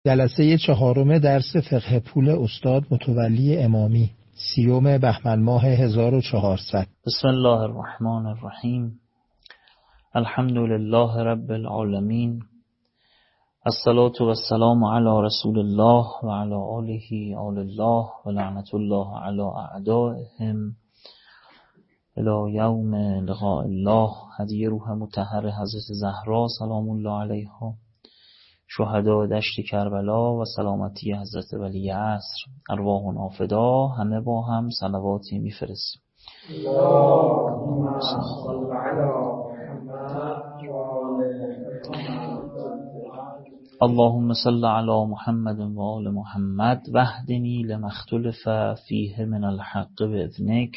جلسه چهارم درس فقه پول استاد متولی امامی 30 بهمن ماه 1400. بسم الله الرحمن الرحیم. الحمد لله رب العالمین. الصلاة و السلام علی رسول الله و علی آله آل الله و لعنت الله علی اعدائهم الی یوم لقاء الله. هدیه روح مطهر حضرت زهرا سلام الله علیها، شهداء دشت کربلا و سلامتی حضرت ولی عصر، ارواحنا فدا. همه با هم صلواتی میفرستیم. اللهم صل علی محمد و آل محمد. اللهم صل علی محمد و آل محمد واهدنی لما اختلف فیه من الحق باذنک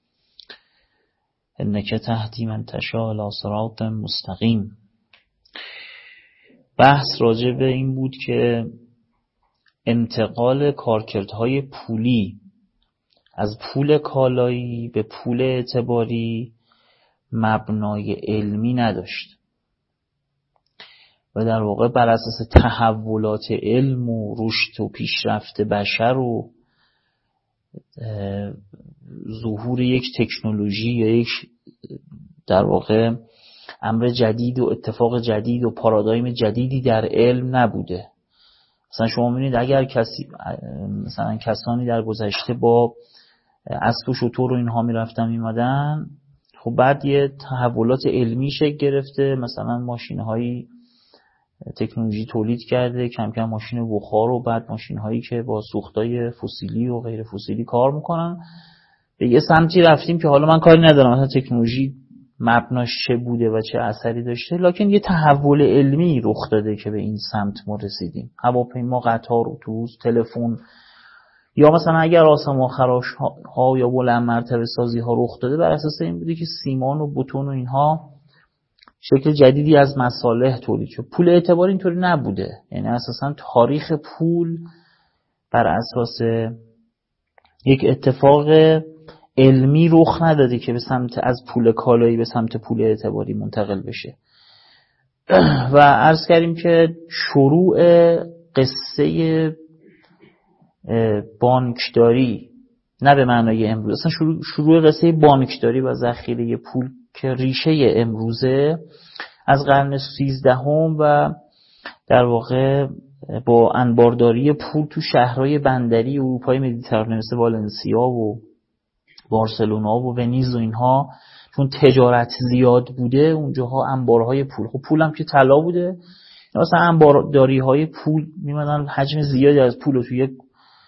انک تهدی من تشاء الی صراط مستقیم. بحث راجع به این بود که انتقال کارکردهای پولی از پول کالایی به پول اعتباری مبنای علمی نداشت و در واقع بر اساس تحولات علم و رشد و پیشرفت بشر و ظهور یک تکنولوژی یا یک در واقع امر جدید و اتفاق جدید و پارادایم جدیدی در علم نبوده. مثلا شما می‌بینید اگر مثلا کسانی در گذشته با اسب و شتر و اینها میرفتن میمدن، خب بعد یه تحولات علمی شکل گرفته، مثلا ماشین‌های تکنولوژی تولید کرده، کم کم ماشین بخار و بعد ماشین‌هایی که با سوختای فسیلی و غیر فسیلی کار میکنن. به یه سمتی رفتیم که حالا من کاری ندارم مثلا تکنولوژی مبناش چه بوده و چه اثری داشته، لکن یه تحول علمی رخ داده که به این سمت ما رسیدیم. هواپیما، قطار، اتوبوس، تلفن، یا مثلا اگر آسمان خراش ها یا بلند مرتبه سازی ها رخ داده بر اساس این بوده که سیمان و بتون و اینها شکل جدیدی از مصالح تولید شد. پول اعتباری اینطوری نبوده، یعنی اساسا تاریخ پول بر اساس یک اتفاق علمی رخ نداده که به سمت از پول کالایی به سمت پول اعتباری منتقل بشه. و عرض کردیم که شروع قصه بانکداری نه به معنای امروز، اصلا شروع قصه بانکداری و ذخیره پول که ریشه امروزه از قرن 13 و در واقع با انبارداری پول تو شهرهای بندری اروپای مدیترانه مثل والنسیا و بارسلونا و ونیز و اینها، چون تجارت زیاد بوده اونجاها انبارهای پول، خب پول هم که طلا بوده، مثلا انبارداری های پول میمدن حجم زیادی از پول رو توی یک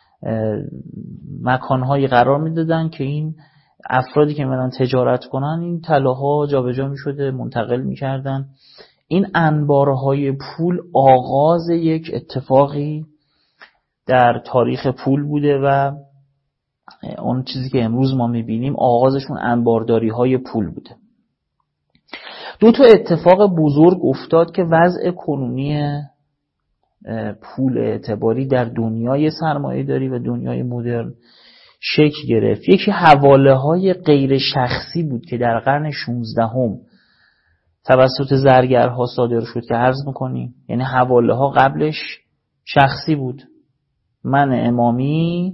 مکانهایی قرار میدادن که این افرادی که میمدن تجارت کنن این طلاها جابجا میشده منتقل میکردن. این انبارهای پول آغاز یک اتفاقی در تاریخ پول بوده و اون چیزی که امروز ما میبینیم آغازشون انبارداری های پول بوده. دو تا اتفاق بزرگ افتاد که وضع کنونی پول اعتباری در دنیای سرمایه داری و دنیای مدرن شکل گرفت. یکی حواله های غیر شخصی بود که در قرن 16 توسط زرگرها صادر شد که عرض میکنیم، یعنی حواله ها قبلش شخصی بود. من امامی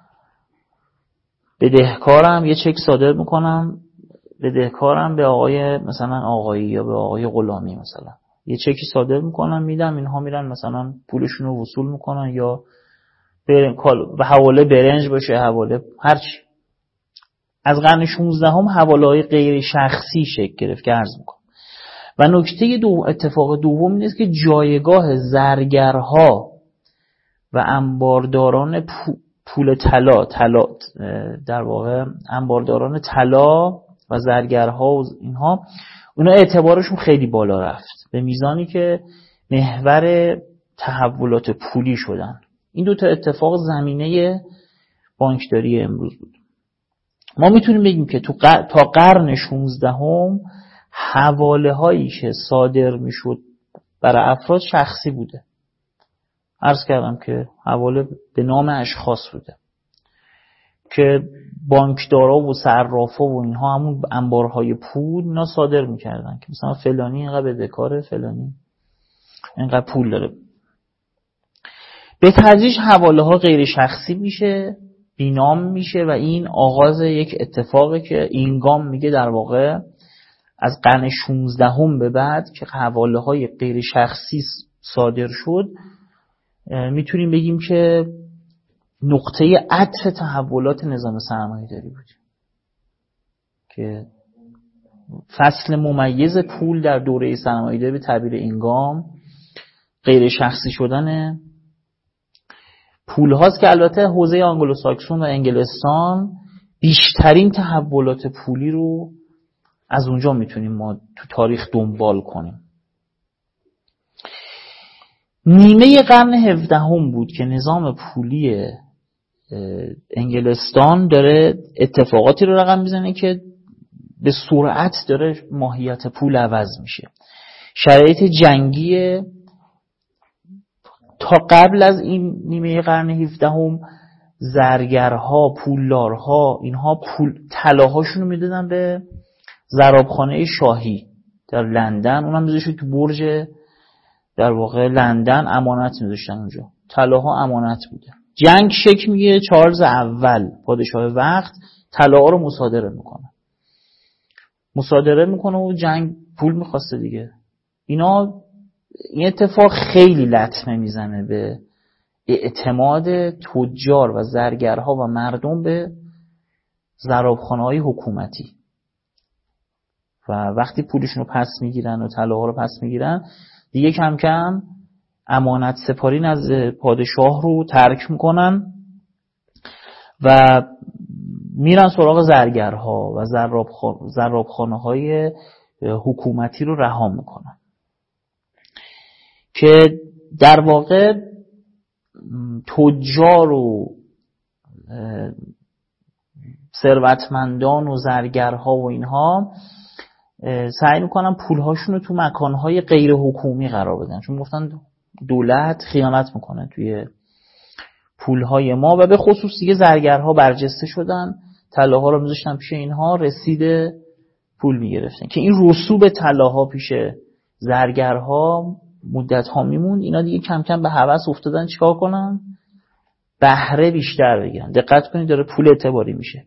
بدهکارم یه چک صادر میکنم، بدهکارم به آقای مثلا آقایی یا به آقای غلامی، مثلا یه چکی صادر میکنم میدم، اینها میرن مثلا پولشون رو وصول میکنن یا به حواله برنج باشه، حواله هرچی. از قرن 16 حواله های غیر شخصی شکل گرفت که عرض میکنم. و نکته اتفاق دوم این است که جایگاه زرگرها و انبارداران پول طلا در واقع انبارداران طلا و زرگرها و اینها، اونا اعتبارشون خیلی بالا رفت به میزانی که محور تحولات پولی شدن. این دو تا اتفاق زمینه بانکداری امروز بود. ما میتونیم بگیم که تا قرن 16 حواله هایی که صادر میشد برای افراد شخصی بوده. عرض کردم که حواله به نام اشخاص بوده که بانکدارا و صرافا و اینها همون انبارهای پول اینا صادر میکردن که مثلا فلانی اینقدر بدهکاره، فلانی اینقدر پول داره. به تدریج حواله ها غیر شخصی میشه، بینام میشه و این آغاز یک اتفاقی که اینگام میگه در واقع از قرن 16 به بعد که حواله های غیر شخصی صادر شد، میتونیم بگیم که نقطه عطف تحولات نظام سرمایه‌داری بود که فصل ممیز پول در دوره سرمایه‌داری به تعبیر اینگام غیر شخصی شدن پول هاست که البته حوزه آنگلو ساکسون و انگلستان بیشترین تحولات پولی رو از اونجا میتونیم ما تو تاریخ دنبال کنیم. نیمه قرن 17 بود که نظام پولی انگلستان داره اتفاقاتی رو رقم میزنه که به سرعت داره ماهیت پول عوض میشه. شرایط جنگی تا قبل از این نیمه قرن 17 زرگرها، پولدارها، اینها طلاهاشون رو میدادن به زرابخانه شاهی در لندن، اونم میذاشت که برج در واقع لندن امانت میذاشتن اونجا، طلاها امانت بوده. جنگ شکل میگیره، چارلز اول پادشاه وقت طلاها رو مصادره میکنه و جنگ پول میخواسته دیگه. این اتفاق خیلی لطمه میزنه به اعتماد تجار و زرگرها و مردم به زرابخانه‌های حکومتی و وقتی پولشون رو پس میگیرن و طلاها رو پس میگیرن دیگه کم کم امانت سپاری نزد پادشاه رو ترک میکنن و میرن سراغ زرگرها و زرابخانه‌های حکومتی رو رها میکنن که در واقع تجار و ثروتمندان و زرگرها و اینها سعی میکنن پولهاشون رو تو مکانهای غیر حکومی قرار بدن، چون گفتن دولت خیانت میکنه توی پولهای ما و به خصوص دیگه زرگرها برجسته شدن، طلاها رو میذاشتن پیش اینها، رسید پول میگرفتن که این رسوب طلاها پیش زرگرها مدت ها میموند. اینا دیگه کم کم به هوس افتادن چیکار کنن؟ بهره بیشتر بگیرن. دقت کنید داره پول اعتباری میشه،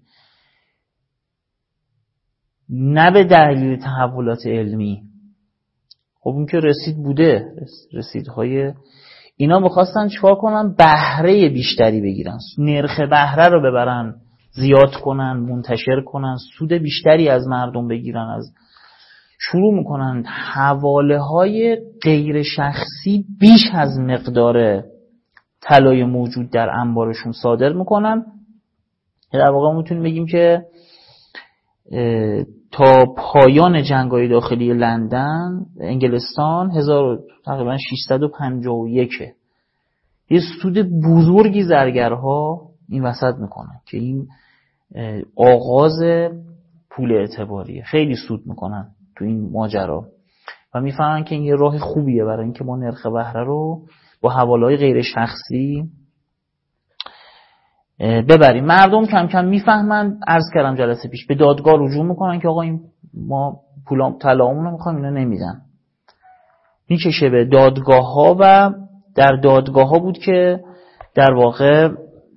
نه به دلیل تحولات علمی. خب اون که رسید بوده، رسیدهای اینا میخواستن چیکار کنن؟ بهره بیشتری بگیرن، نرخ بهره رو ببرن، زیاد کنن، منتشر کنن، سود بیشتری از مردم بگیرن. شروع میکنن حواله های غیر شخصی بیش از مقدار طلای موجود در انبارشون صادر میکنن. در واقع میتونیم بگیم که تا پایان جنگ‌های داخلی لندن انگلستان تقریبا 651 یه سود بزرگی زرگرها این وسط میکنن که این آغاز پول اعتباریه. خیلی سود میکنن تو این ماجرا و میفهمن که این یه راه خوبیه برای اینکه ما نرخ بهره رو با حواله‌های غیر شخصی ببریم. مردم کم کم میفهمن، عرض کردم جلسه پیش، به دادگاه رجوع میکنن که آقا این ما طلاهامون رو میخوایم، اینا نمیدن. میکشه به دادگاه ها و در دادگاه ها بود که در واقع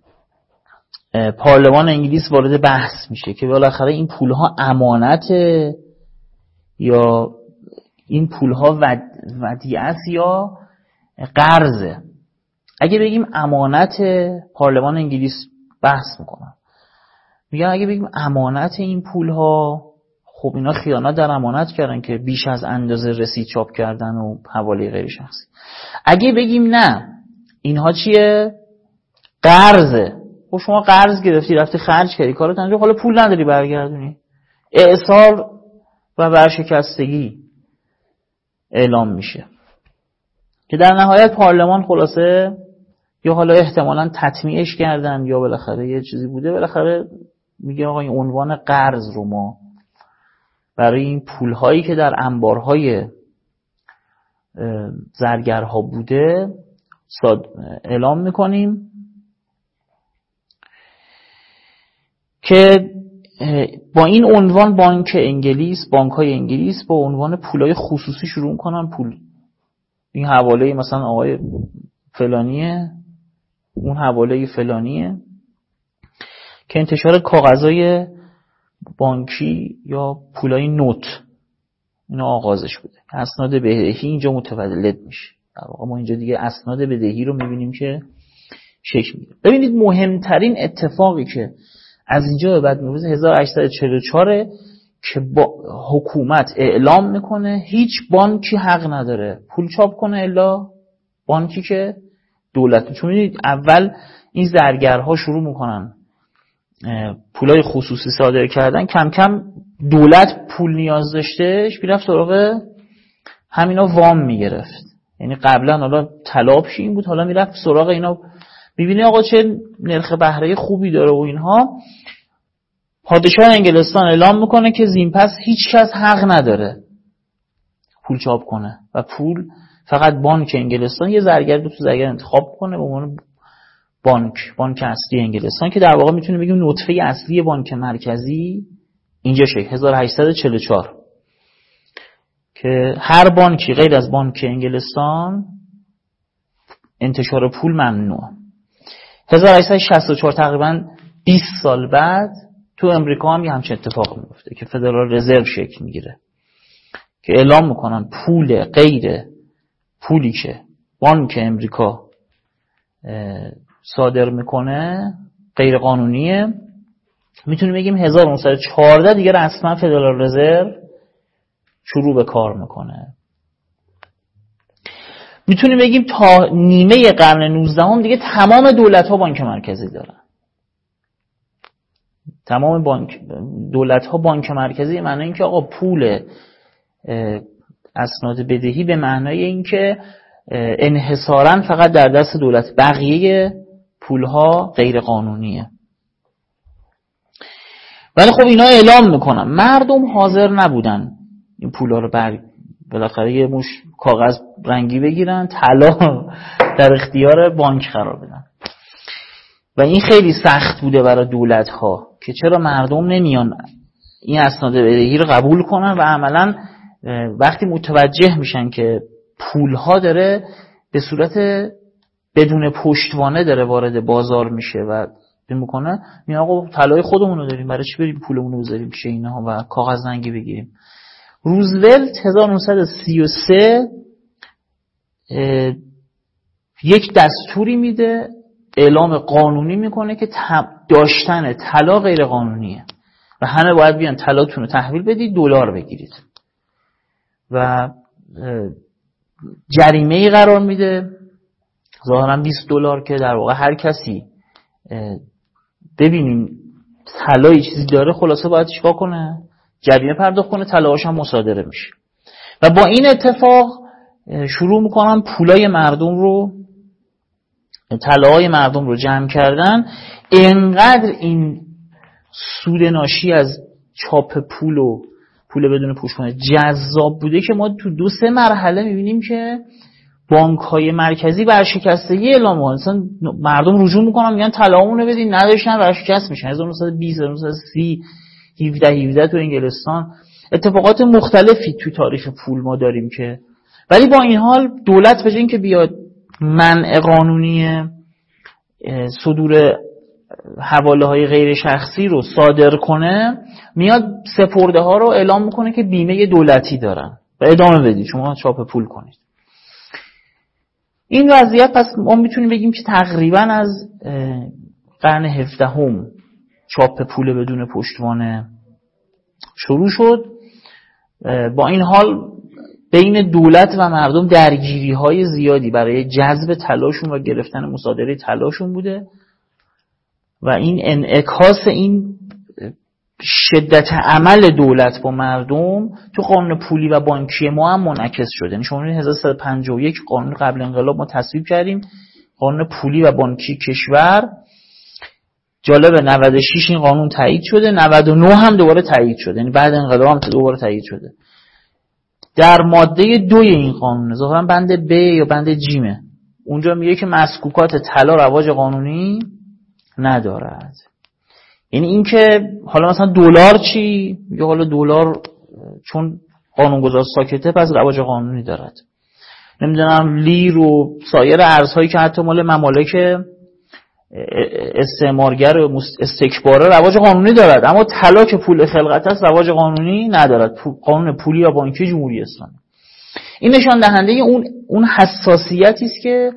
پارلمان انگلیس وارد بحث میشه که بالاخره این پولها امانته یا این پولها ودیعه است یا قرضه. اگه بگیم امانت، پارلمان انگلیس بحث میکنن، میگن اگه بگیم امانت این پولها، خب اینا خیانت در امانت کردن که بیش از اندازه رسید چاپ کردن و حواله غیر شخصی. اگه بگیم نه اینها چیه؟ قرضه. خب شما قرض گرفتی، رفتی خرج کردی، کارت انجام، حالا پول نداری برگردونی، اعصار و ورشکستگی اعلام میشه که در نهایت پارلمان خلاصه یا حالا احتمالاً تطمیعش کردن یا بالاخره یه چیزی بوده، بالاخره میگه آقا این عنوان قرض رو ما برای این پولهایی که در انبارهای زرگرها بوده اعلام میکنیم که با این عنوان بانک‌های انگلیس با عنوان پولای خصوصی شروع کنن پول. این حواله مثلا آقای فلانیه اون حواله فلانیه که انتشار کاغذهای بانکی یا پولای نوت اینا آغازش بوده. اسناد بدهی اینجا متولد میشه. در واقع ما اینجا دیگه اسناد بدهی رو میبینیم که شکل میگیره. ببینید مهمترین اتفاقی که از اینجا به بعد میفته 1844 که با حکومت اعلام میکنه هیچ بانکی حق نداره پول چاپ کنه الا بانکی که دولت. چون میدونید اول این زرگرها شروع میکنن پولای خصوصی صادر کردن، کم کم دولت پول نیاز داشتهش میرفت سراغ همینا وام میگرفت. یعنی قبلا حالا طلبش این بود، حالا میرفت سراغ اینا ببینه آقا چه نرخ بهره خوبی داره و اینها. پادشاه انگلستان اعلام میکنه که زین پس هیچ کس حق نداره پول چاپ کنه و پول فقط بانک انگلستان، یه زرگر دو تا زرگر انتخاب کنه به عنوان بانک اصلی انگلستان که در واقع میتونیم بگیم نطفه اصلی بانک مرکزی اینجا شه 1844 که هر بانکی غیر از بانک انگلستان انتشار پول ممنوع. 1864 تقریبا 20 سال بعد تو امریکا هم یه همچین اتفاق میفته که فدرال رزرو شکل میگیره که اعلام میکنن پول غیر پولی که بانک امریکا صادر میکنه غیر قانونیه. میتونیم بگیم 1914 دیگه رسما فدرال رزرو شروع به کار میکنه. میتونیم بگیم تا نیمه قرن 19 دیگه تمام دولت ها بانک مرکزی دارن. تمام دولت ها بانک مرکزی معنی این که آقا پول اسناد بدهی به معنای این که انحصاراً فقط در دست دولت، بقیه پولها غیر قانونیه. ولی خب اینا اعلام میکنن، مردم حاضر نبودن این پولا رو بالاخره یه مش کاغذ رنگی بگیرن، طلا در اختیار بانک قرار بدن. و این خیلی سخت بوده برای دولت ها که چرا مردم نمیان این اسناد بدهی رو قبول کنن و عملا وقتی متوجه میشن که پول ها داره به صورت بدون پشتوانه داره وارد بازار میشه و میکنه میگن آقا طلای خودمون رو داریم، برای چی بریم پولمون رو بذاریم پیش اینها و کاغذ رنگی بگیریم. روزولت 1933 یک دستوری میده، اعلام قانونی میکنه که داشتن طلا غیر قانونیه و همه باید بیان طلاتون رو تحویل بدید دلار بگیرید و جریمه‌ای قرار میده ظاهرا $20 که در واقع هر کسی ببینیم طلای چیزی داره خلاصه باید چیکار کنه؟ جریمه پرداخت کنه، طلاهاش هم مصادره میشه. و با این اتفاق شروع میکنن پولای مردم رو، طلاهای مردم رو جمع کردن. اینقدر این سود ناشی از چاپ پول و پول بدون پشتوانه جذاب بوده که ما تو 2-3 مرحله میبینیم که بانک‌های مرکزی ورشکستگی اعلام می‌کنن. مثلا مردم رجوع میکنن میگن طلاهامون رو بدین، نداشتن ورشکست میشن. 1920 1930 17 تو انگلستان اتفاقات مختلفی تو تاریخ پول ما داریم که ولی با این حال دولت به جای اینکه بیاد منع قانونی صدور حواله‌های غیر شخصی رو صادر کنه، میاد سپرده ها رو اعلام میکنه که بیمه دولتی دارن و ادامه بدید شما چاپ پول کنید. این وضعیت پس ما میتونیم بگیم که تقریبا از قرن 17 چاپ پول بدون پشتوانه شروع شد. با این حال بین دولت و مردم درگیری‌های زیادی برای جذب طلاشون و گرفتن مصادره طلاشون بوده و این انعکاس این شدت عمل دولت با مردم تو قانون پولی و بانکی ما هم منعکس شده. یعنی شما 1351 قانون قبل انقلاب ما تصویب کردیم، قانون پولی و بانکی کشور. جالبه 96 این قانون تایید شده، 99 هم دوباره تایید شده، یعنی بعد انقلاب هم دوباره تایید شده. در ماده 2 این قانون ظاهرا بند ب یا بند جیمه، اونجا میگه که مسکوکات طلا رواج قانونی ندارد. یعنی این که حالا مثلا دلار چی؟ یا حالا دلار چون قانونگذار ساکته پس رواج قانونی دارد. نمیدونم لیر و سایر ارزهایی که حتی مال ممالک استعمارگر و استکباره رواج قانونی دارد، اما طلا که پول خلقت است رواج قانونی ندارد. قانون پولی یا بانکی جمهوری اسلامی. این نشان دهنده اون حساسیتی است که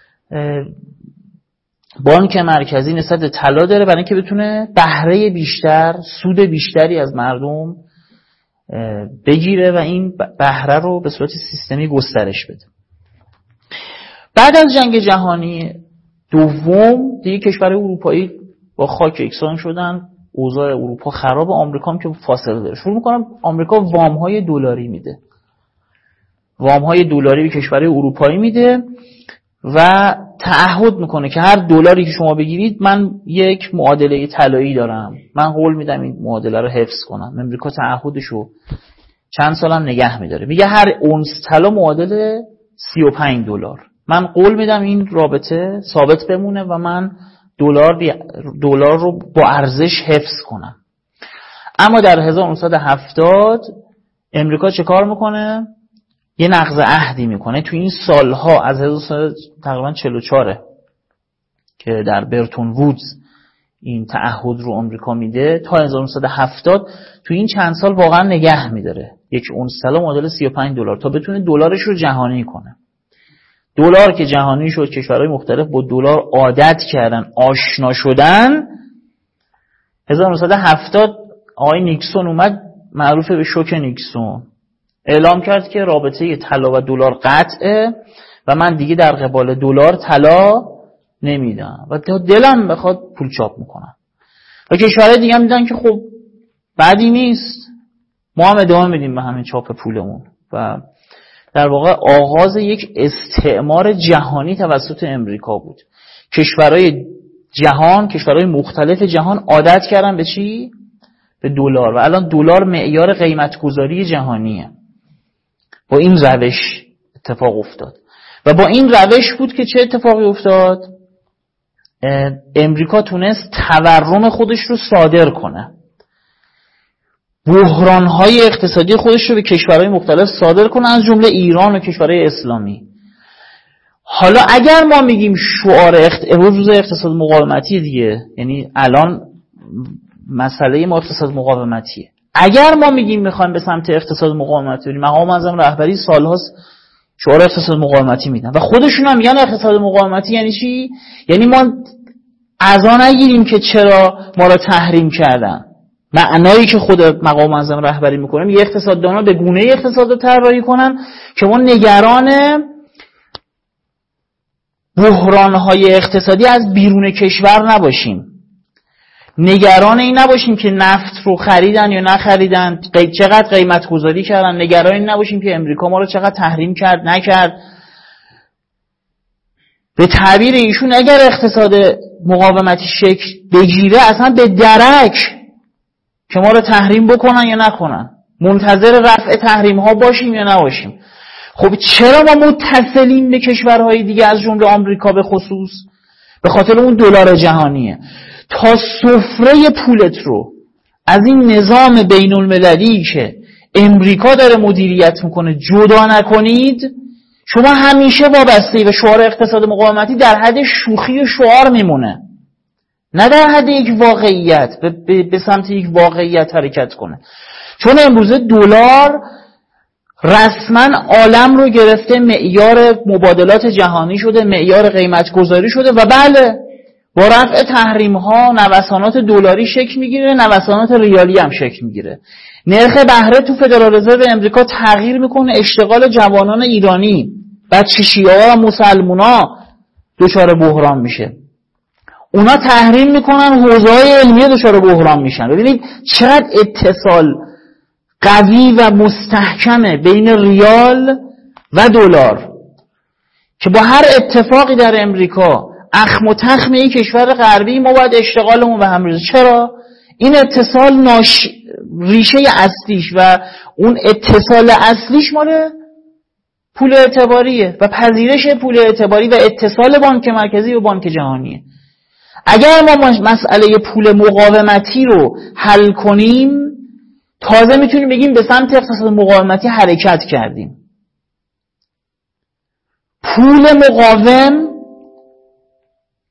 بانک مرکزی نسبت به طلا داره برای اینکه بتونه بهره بیشتر، سود بیشتری از مردم بگیره و این بهره رو به صورت سیستمی گسترش بده. بعد از جنگ جهانی دوم دیگه کشورهای اروپایی با خاک یکسان شدن، اوضاع اروپا خراب، آمریکا هم که فاصله داره. شروع می‌کنم آمریکا وام‌های دلاری میده. وام‌های دلاری به کشورهای اروپایی میده و تعهد میکنه که هر دلاری که شما بگیرید من یک معادله طلایی دارم، من قول میدم این معادله رو حفظ کنم. آمریکا تعهدشو چند سالم نگه میداره، میگه هر اونس طلا معادل $35، من قول میدم این رابطه ثابت بمونه و من دلار رو با ارزش حفظ کنم. اما در 1970 امریکا چه کار میکنه؟ یه نقض عهدی میکنه. تو این سالها از 1944 که در برتون وودز این تعهد رو آمریکا میده تا 1970 تو این چند سال واقعا نگه میداره یک اونس طلا معادل $35 تا بتونه دلارش رو جهانی کنه. دلار که جهانی شد، کشورهای مختلف با دلار عادت کردن، آشنا شدن. 1970 آقای نیکسون اومد، معروف به شوک نیکسون، اعلام کرد که رابطه طلا و دلار قطعه و من دیگه در قبال دلار طلا نمیدم و دلم بخواد پول چاپ میکنم. و کشورهای دیگه هم دیدن که خب بدی نیست، ما هم ادامه میدیم به همین چاپ پولمون. و در واقع آغاز یک استعمار جهانی توسط امریکا بود. کشورهای جهان، کشورهای مختلف جهان عادت کردن به چی؟ به دلار و الان دلار معیار قیمتگذاری جهانیه. با این روش اتفاق افتاد و با این روش بود که چه اتفاقی افتاد؟ امریکا تونست تورم خودش رو صادر کنه، بحران‌های اقتصادی خودش رو به کشورهای مختلف صادر کنه، از جمله ایران و کشورهای اسلامی. حالا اگر ما میگیم شعار روز اقتصاد مقاومتی دیگه، یعنی الان مسئله ما اقتصاد مقاومتیه، اگر ما میگیم میخوایم به سمت اقتصاد مقاومتی بریم، مقام معظم رهبری سالهاست شعار اقتصاد مقاومتی میدن و خودشون هم میگن اقتصاد مقاومتی یعنی چی؟ یعنی ما عزا نگیریم که چرا ما را تحریم کردن. معنایی که خود مقام معظم رهبری میکنه، میگه اقتصاددانا به گونه اقتصاد رو طراحی کنن که ما نگران بحران‌های اقتصادی از بیرون کشور نباشیم، نگران این نباشیم که نفت رو خریدن یا نخریدن، چقدر قیمت گذاری کردن، نگران این نباشیم که امریکا ما رو چقدر تحریم کرد نکرد. به تعبیر ایشون اگر اقتصاد مقاومتی شکل بگیره اصلا به درک که ما رو تحریم بکنن یا نکنن، منتظر رفع تحریم ها باشیم یا نباشیم. خب چرا ما متصلیم به کشورهای دیگه از جمله آمریکا به خصوص؟ به خاطر اون دلار جهانیه. تا سفره پولت رو از این نظام بین المللی که امریکا داره مدیریت میکنه جدا نکنید، شما همیشه وابسته و شعار اقتصاد مقاومتی در حد شوخی و شعار میمونه، نه در حد یک واقعیت به سمت یک واقعیت حرکت کنه. چون امروزه دلار رسما عالم رو گرفته، معیار مبادلات جهانی شده، معیار قیمت گذاری شده و بله با رفع تحریم ها نوسانات دلاری شکل میگیره، نوسانات ریالی هم شکل میگیره. نرخ بهره تو فدرال رزرو امریکا تغییر میکنه، اشتغال جوانان ایرانی، بچه شیعه و مسلمونا دچار بحران میشه. اونا تحریم میکنن، حوزه‌های علمیه دچار بحران میشن. ببینید چقدر اتصال قوی و مستحکمه بین ریال و دلار که با هر اتفاقی در امریکا اخم و تخم یک کشور غربی ما باید اشتغالمون به هم ریزه. چرا؟ این اتصال ریشه اصلیش و اون اتصال اصلیش مال پول اعتباریه و پذیرش پول اعتباری و اتصال بانک مرکزی و بانک جهانیه. اگر ما مسئله پول مقاومتی رو حل کنیم، تازه میتونیم بگیم به سمت اقتصاد مقاومتی حرکت کردیم. پول مقاوم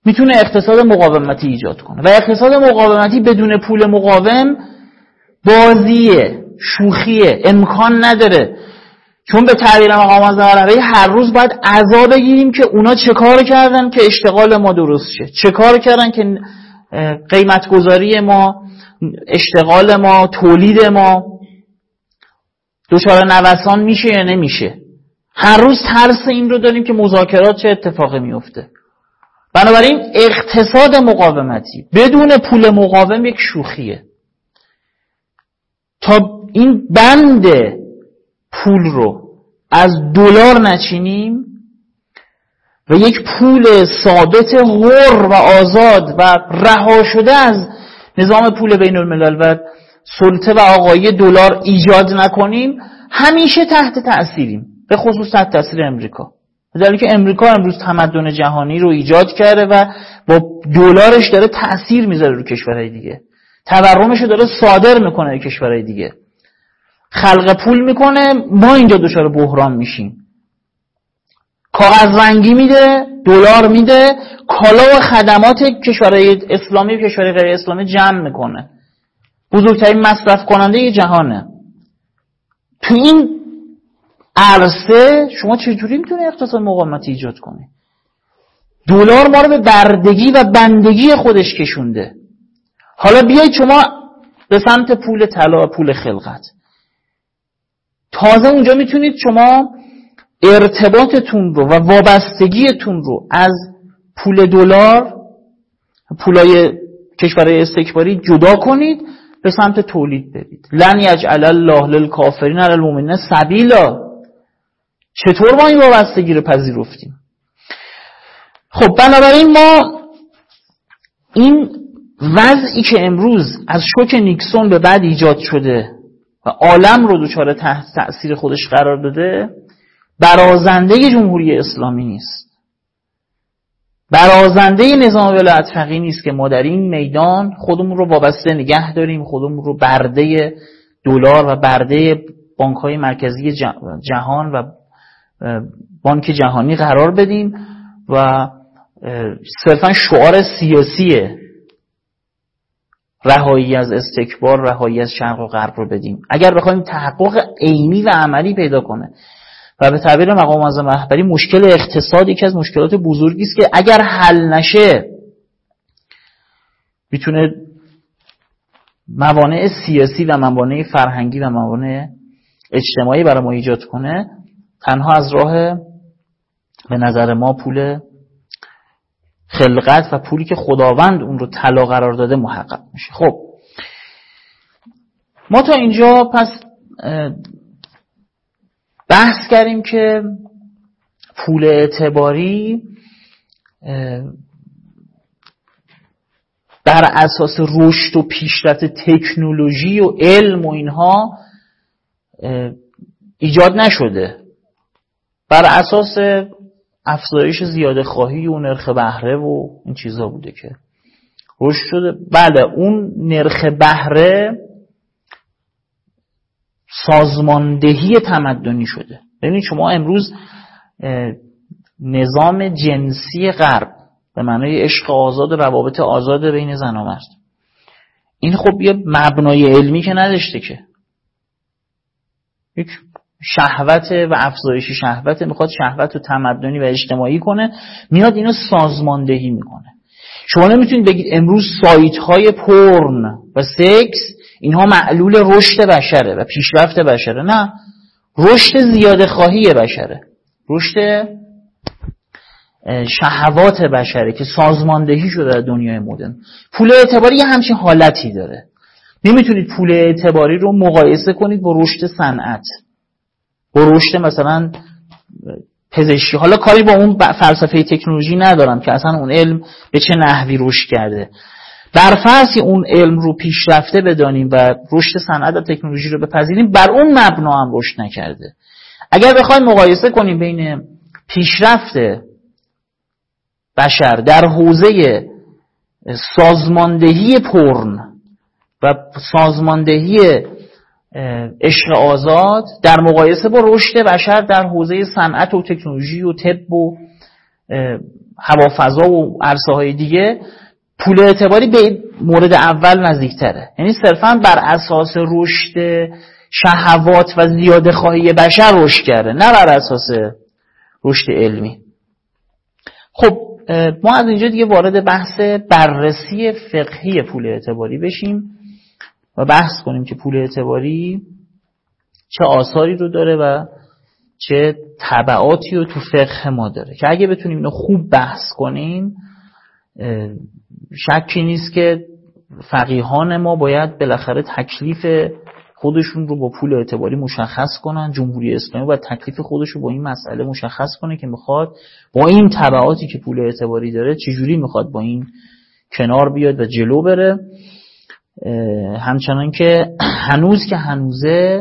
میتونه اقتصاد مقاومتی ایجاد کنه و اقتصاد مقاومتی بدون پول مقاوم بازیه، شوخیه، امکان نداره. چون به تعبیر مقام معظم عربی هر روز باید عزا بگیریم که اونا چه کار کردن که اشتغال ما درست شه، چه کار کردن که قیمت گذاری ما، اشتغال ما، تولید ما دچار نوسان میشه یا نمیشه. هر روز ترس این رو داریم که مذاکرات چه اتفاقی میفته. بنابراین اقتصاد مقاومتی بدون پول مقاوم یک شوخیه. تا این بند پول رو از دلار نچینیم و یک پول ثابت حر و آزاد و رها شده از نظام پول بین الملل و سلطه و آقایی دلار ایجاد نکنیم، همیشه تحت تأثیریم، به خصوص تحت تأثیر امریکا. در حالی که امریکا امروز تمدن جهانی رو ایجاد کرده و با دلارش داره تأثیر میذاره رو کشورهای دیگه، تورمش رو داره صادر میکنه رو کشورهای دیگه، خلق پول میکنه. ما اینجا دچار بحران میشیم. کاغذ رنگی میده، دلار میده، کالا و خدمات کشورهای اسلامی و کشورهای غیر اسلامی جمع میکنه. بزرگترین مصرف کننده جهانه. تو این عرصه شما چجوری میتونی اقتصاد مقاومتی ایجاد کنی؟ دلار ما رو به بردگی و بندگی خودش کشونده. حالا بیایید شما به سمت پول طلا و پول خلقت. تازه اونجا میتونید شما ارتباطتون رو و وابستگیتون رو از پول دلار، پولای کشورهای استکباری جدا کنید، به سمت تولید برید. لن یجعل الله للکافرین علی المؤمنین سبیلا. چطور ما این وابستگی رو پذیرفتیم؟ خب بنابراین ما این وضعی که امروز از شوک نیکسون به بعد ایجاد شده و عالم رو دچار تحت تأثیر خودش قرار داده، برازنده جمهوری اسلامی نیست، برازنده نظام ولایت فقیه نیست که ما در این میدان خودمون رو وابسته نگه داریم، خودمون رو برده دلار و برده بانک‌های مرکزی جهان و بانک جهانی قرار بدیم و صرفا شعار سیاسیه رهایی از استکبار، رهایی از شرق و غرب رو بدیم. اگر بخوایم تحقق عینی و عملی پیدا کنه و به تعبیر مقام معظم رهبری مشکل اقتصادی که از مشکلات بزرگی است که اگر حل نشه میتونه موانع سیاسی و موانع فرهنگی و موانع اجتماعی برای ما ایجاد کنه، تنها از راه به نظر ما پول خلقت و پولی که خداوند اون رو طلا قرار داده محقق میشه. خب ما تا اینجا پس بحث کردیم که پول اعتباری بر اساس رشد و پیشرفت تکنولوژی و علم و اینها ایجاد نشده، بر اساس افزایش زیاده خواهی و نرخ بهره و این چیزا بوده که رشد شده. بله اون نرخ بهره سازماندهی تمدنی شده. ببینید شما امروز نظام جنسی غرب به معنای عشق آزاد و روابط آزاد بین زن و مرد، این خب یه مبنای علمی که نداشته، که یک شهوت و افزایش شهوت، میخواد شهوت رو تمدنی و اجتماعی کنه، میاد اینو سازماندهی میکنه. شما نمیتونید بگید امروز سایت های پورن و سکس اینها معلول رشد بشره و پیشرفت بشره. نه، رشد زیاده خواهی بشره، رشد شهوات بشره که سازماندهی شده در دنیای مدرن. پول اعتباری همچین حالتی داره. نمیتونید پول اعتباری رو مقایسه کنید با رشد صنعت، با رشد مثلا پزشکی. حالا کاری با اون فلسفه تکنولوژی ندارم که اصلا اون علم به چه نحوی رشد کرده. بر فرض اون علم رو پیشرفته بدانیم و رشد صنعت و تکنولوژی رو بپذیریم، بر اون مبنا هم رشد نکرده. اگر بخوایم مقایسه کنیم بین پیشرفت بشر در حوزه سازماندهی پورن و سازماندهی عشق آزاد در مقایسه با رشد بشر در حوزه صنعت و تکنولوژی و طب و هوافضا و عرصه‌های دیگه پول اعتباری به مورد اول نزدیکتره. یعنی صرفاً بر اساس رشد شهوات و زیاده خواهی بشر رشد کرده، نه بر اساس رشد علمی. خب ما از اینجا دیگه وارد بحث بررسی فقهی پول اعتباری بشیم و بحث کنیم که پول اعتباری چه آثاری رو داره و چه تبعاتی رو تو فقه ما داره، که اگه بتونیم اینو خوب بحث کنیم شکی نیست که فقیهان ما باید بالاخره تکلیف خودشون رو با پول اعتباری مشخص کنن. جمهوری اسلامی باید تکلیف خودش رو با این مسئله مشخص کنه که میخواد با این تبعاتی که پول اعتباری داره چجوری میخواد با این کنار بیاد و جلو بره. همچنان که هنوزه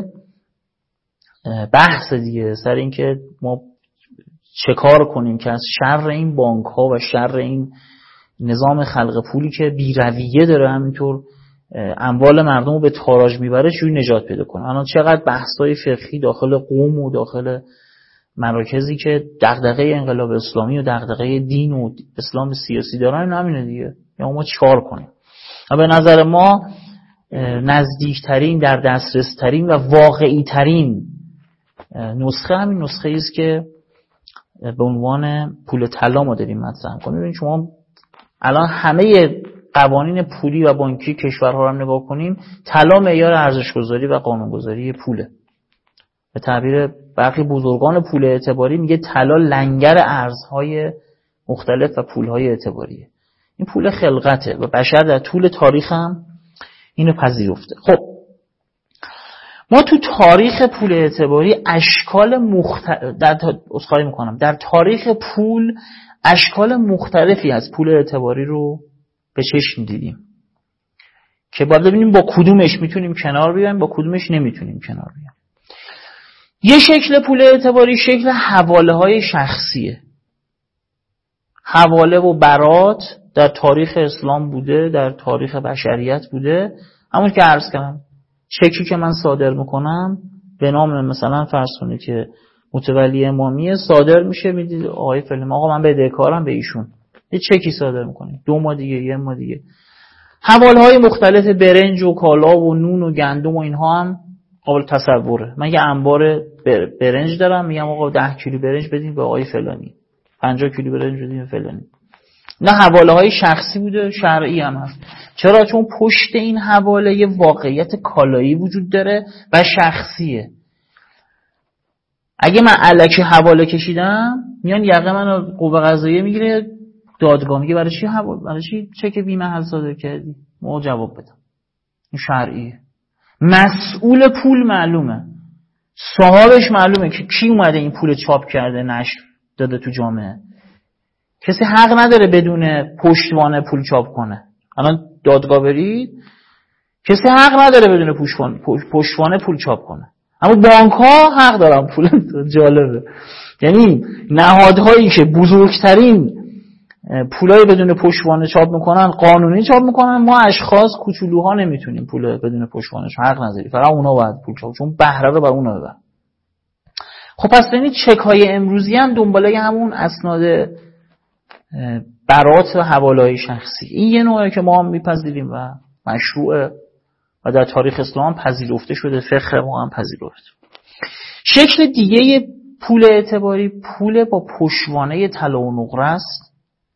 بحث دیگه سر این که ما چه کار کنیم که از شر این بانک ها و شر این نظام خلق پولی که بی‌رویه داره همینطور اموال مردم رو به تاراج میبره چجوری نجات پیدا کنه. الان چقدر بحث‌های فقهی داخل قوم و داخل مراکزی که دغدغه انقلاب اسلامی و دغدغه دین و اسلام سیاسی دارن همینه دیگه، یا ما چیکار کنیم. و به نظر ما نزدیکترین، در دسترس ترین و واقعی ترین نسخه همین نسخه است که به عنوان پول طلا ما داریم مطرح کنیم. ببینید شما الان همه قوانین پولی و بانکی کشورها رو نگاه کنیم، طلا معیار ارزش‌گذاری و قانون‌گذاری پوله. به تعبیر برخی بزرگان پول اعتباری میگه طلا لنگر ارزهای مختلف و پولهای اعتباریه. این پول خلقته و بشر در طول تاریخ هم اینو پذیرفته. خب ما تو تاریخ پول اعتباری اشکال در تاریخ پول اشکال مختلفی از پول اعتباری رو به چشم دیدیم که باید ببینیم با کدومش میتونیم کنار بیایم، با کدومش نمیتونیم کنار بیایم. یه شکل پول اعتباری شکل حواله های شخصیه. حواله و برات در تاریخ اسلام بوده، در تاریخ بشریت بوده. همون که عرض کردم، چکی که من صادر میکنم به نام مثلا فرض کنید که متولی امامیه، صادر میشه، میدید آقای فلان، آقا من بدهکارم به ایشون، یه چکی صادر میکنید، 2 ماه دیگه، 1 ماه دیگه. حواله‌های مختلف برنج و کالا و نون و گندم و اینها هم قابل تصوره. من یه انبار برنج دارم، میگم آقا 10 کیلو برنج بدین به آقای فلانی، 50 کیلو برنج بدین به فلانی. نه حواله‌های شخصی بوده، شرعی هم هست. چرا؟ چون پشت این حواله یه واقعیت کالایی وجود داره و شخصیه. اگه من الکی حواله کشیدم، میان یقه منو قوه قضاییه میگیره، دادگاه میگه برای چی چک بی محل صادر کردی؟ ما جواب بدم. این شرعیه. مسئول پول معلومه، صاحبش معلومه که کی اومده این پول چاپ کرده، نشر داده تو جامعه. کسی حق نداره بدون پشتوانه پول چاپ کنه. الان دادگاه برید، کسی حق نداره بدون پشتوانه پول چاپ کنه. اما بانک ها حق دارن پول. جالبه. یعنی نهادهایی که بزرگترین پولای بدون پشتوانه چاپ میکنن، قانونی چاپ میکنن، ما اشخاص کوچولوها نمیتونیم پول بدون پشتوانه، حق نداری، فقط اونا باید پول چاپ، چون بهره رو بر اونا ببر. خب پس این چک های امروزی هم دنباله همون اسناد برات و حواله‌های شخصی. این یه نوعی که ما هم میپذیریم و مشروعه و در تاریخ اسلام پذیرفته شده، فقه ما هم پذیرفته. شکل دیگه پول اعتباری پول با پشتوانه طلا و نقره است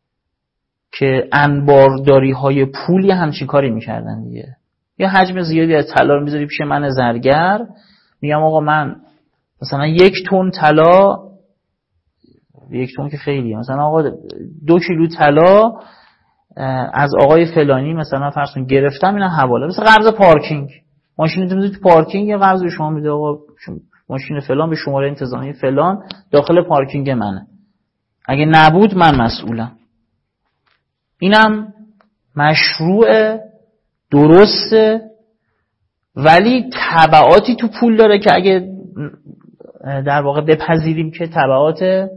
که انبارداری های پول یه همچین کاری میکردن دیگه. یه حجم زیادی از طلا رو میذاری پیش من زرگر، میگم آقا من مثلا 1 تن طلا، 1 تن که خیلیه، مثلا آقا 2 کیلو طلا از آقای فلانی مثلا فرض کن گرفتم، اینا حواله، مثلا قرض پارکینگ، ماشینتون میذاری تو پارکینگ، یه قرض به شما میده، آقا ماشین فلان به شماره انتظامی فلان داخل پارکینگ منه، اگه نبود من مسئولم. اینم مشروع، درسته، ولی تبعاتی تو پول داره که اگه در واقع بپذیریم که تبعات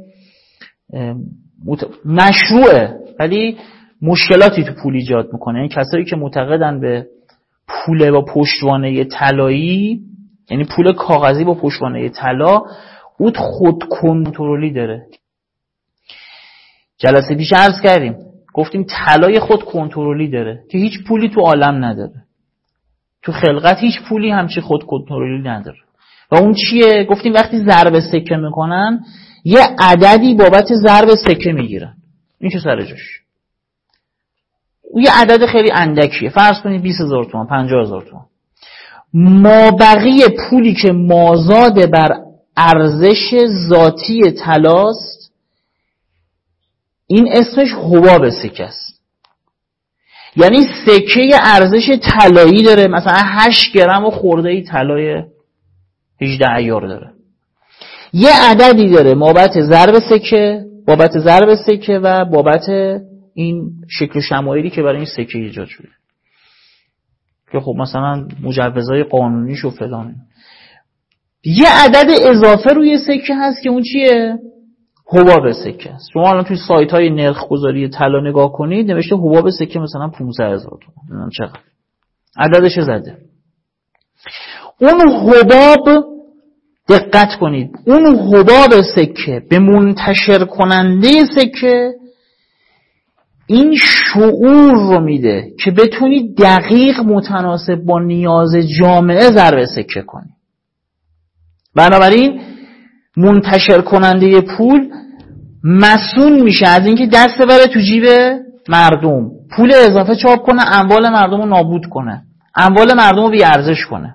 مشروعه، ولی مشکلاتی تو پول ایجاد میکنه. یعنی کسایی که معتقدن به پول با پشتوانه طلایی، یعنی پول کاغذی با پشتوانه طلا، اون خود کنترلی داره. جلسه پیش عرض کردیم، گفتیم طلای خود کنترلی داره که هیچ پولی تو عالم نداره، تو خلقت هیچ پولی همچی خود کنترلی نداره. و اون چیه؟ گفتیم وقتی ضرب سکه میکنن یه عددی بابت ضرب سکه میگیرن، این چه سر جاش. یه عدد خیلی اندکیه، فرض کنید 20,000 تومان، 50,000 تومان. مابقی پولی که مازاد بر ارزش ذاتی طلاست، این اسمش حباب سکه است. یعنی سکه ارزش طلایی داره، مثلا 8 گرم و خورده‌ای طلای 18 عیار داره. یه عددی داره بابت ضرب سکه و بابت این شکل و شمایلی که برای این سکه ایجاد شده، که خب مثلا مجوزهای قانونیش و فلان. یه عدد اضافه روی سکه هست که اون چیه؟ حباب سکه است. شما الان توی سایت‌های نرخ گذاری طلا نگاه کنید، نوشته حباب سکه مثلا 15,000 تومان. چقدر؟ عددش زده. اون حباب، دقت کنید، اون حباب سکه به منتشر کننده سکه این شعور رو میده که بتونی دقیق متناسب با نیاز جامعه ضرب سکه کنی. بنابراین منتشر کننده پول مسئول میشه از اینکه دست بره تو جیب مردم، پول اضافه چاپ کنه، اموال مردم رو نابود کنه، اموال مردم رو بی ارزش کنه.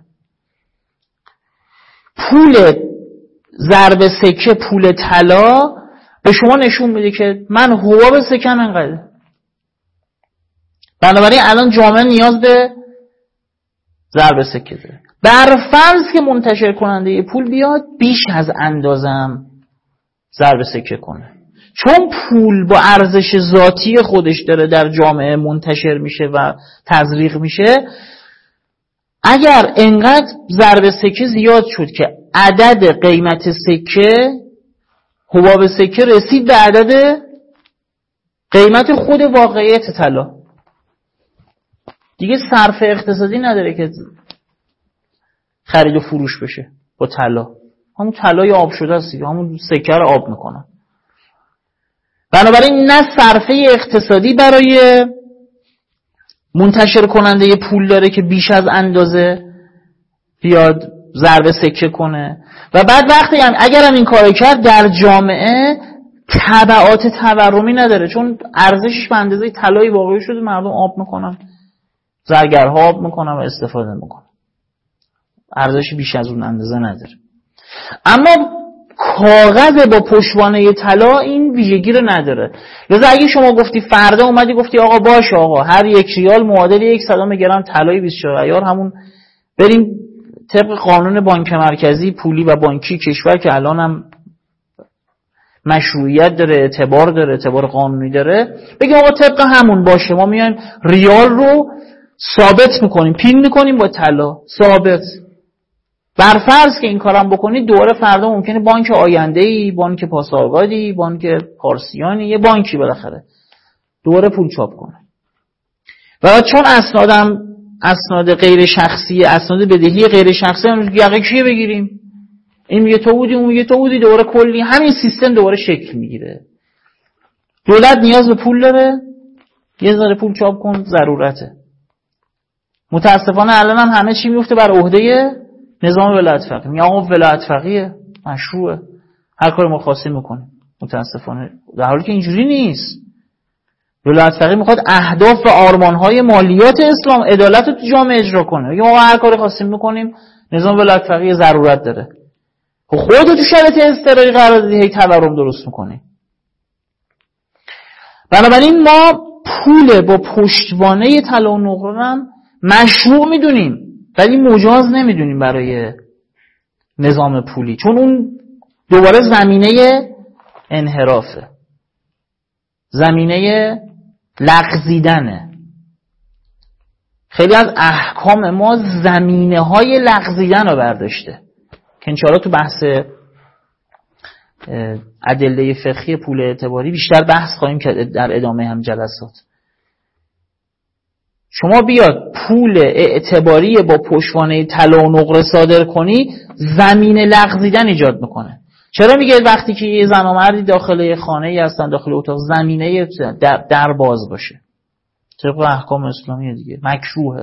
پول ضرب سکه، پول طلا به شما نشون میده که من حباب سکم انقدر. بنابراین الان جامعه نیاز به ضرب سکه داره. بر فرض که منتشر کننده پول بیاد بیش از اندازم ضرب سکه کنه، چون پول با ارزش ذاتی خودش داره در جامعه منتشر میشه و تزریق میشه. اگر انقدر ضرب سکه زیاد شد که عدد قیمت سکه، حباب سکه رسید به عدد قیمت خود واقعیت طلا، دیگه صرف اقتصادی نداره که خرید و فروش بشه با طلا. همون طلای آب شده است دیگه، همون سکه رو آب میکنن. بنابراین نه صرفه اقتصادی برای منتشر کننده پول داره که بیش از اندازه بیاد ضرب سکه کنه، و بعد وقتی هم اگرم این کارو کرد در جامعه تبعات تورمی نداره، چون ارزشش به اندازه طلای واقعی شده، مردم آب میکنن، زرگرها آب میکنن و استفاده میکنن، ارزشی بیش از اون اندازه نداره. اما کاغذ با پشتوانه طلا این ویژگی رو نداره. لذا اگه شما گفتی فردا اومدی گفتی آقا باشه آقا هر 1 ریال معادل 100 گرم طلای 24 عیار، همون بریم طبق قانون بانک مرکزی پولی و بانکی کشور که الان هم مشروعیت داره، اعتبار داره، اعتبار قانونی داره، بگیم آقا طبق همون باشه، ما میایم ریال رو ثابت میکنیم، پین میکنیم با طلا ثابت. بر فرض که این کارم بکنید، دوباره فردا ممکنه بانک آینده‌ای، بانک پاسارگادی، بانک پارسیانی، یه بانکی بالاخره دوباره پول چاپ کنه. و چون اسناد غیر شخصی، اسناد بدهی غیر شخصی، هم یقه کیه بگیریم؟ این میگه تو بودی، اون میگه تو بودی، دوباره کلی همین سیستم دوباره شکل میگیره. دولت نیاز به پول داره، یه ذره پول چاپ کن، ضرورته. متاسفانه الان هم همه چی میفته بر عهده نظام ولایت فقیه. میگه آقا ولایت فقیه مشروعه، هر کاری ما خواستیم میکنه. متاسفانه در حالی که اینجوری نیست. ولایت فقیه میخواد اهداف و آرمانهای مالیات اسلام، عدالت رو تو جامعه اجرا کنه. میگه ما هر کاری خواستیم میکنیم، نظام ولایت فقیه ضرورت داره. خودت تو شرایط اضطراری قرار دادی، هی تورم درست میکنی. بنابراین ما پول با پشتوانه طلا و نقره هم مشروع میدونیم ولی مجاز نمیدونیم برای نظام پولی، چون اون دوباره زمینه انحرافه، زمینه لغزیدنه. خیلی از احکام ما زمینه های لغزیدن رو برداشته که انشاءالله تو بحث ادله فقهی پول اعتباری بیشتر بحث خواهیم کرد در ادامه هم جلسات. شما بیاد پول اعتباری با پشتوانه طلا و نقره صادر کنی، زمین لغزیدن ایجاد میکنه. چرا میگه وقتی که یه زن و مردی داخل خانه‌ای هستن، داخل اتاق، زمینه در باز باشه؟ طبق احکام اسلامی دیگه مکروهه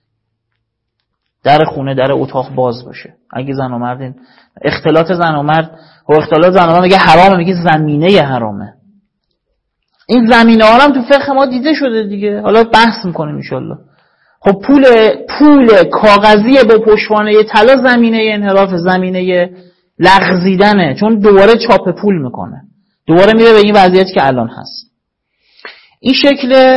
در خونه، در اتاق باز باشه. اگه زن و مرد اختلاط زن و مرد و اختلاط زن و مرد میگه حرامه، میگه زمینه حرامه. این زمینه ها هم تو فقه ما دیده شده دیگه، حالا بحث میکنیم ان شاءالله. خب پول کاغذی با پشتوانه طلا زمینه انحراف، زمینه لغزیدنه، چون دوباره چاپ پول میکنه، دوباره میره به این وضعیتی که الان هست. این شکل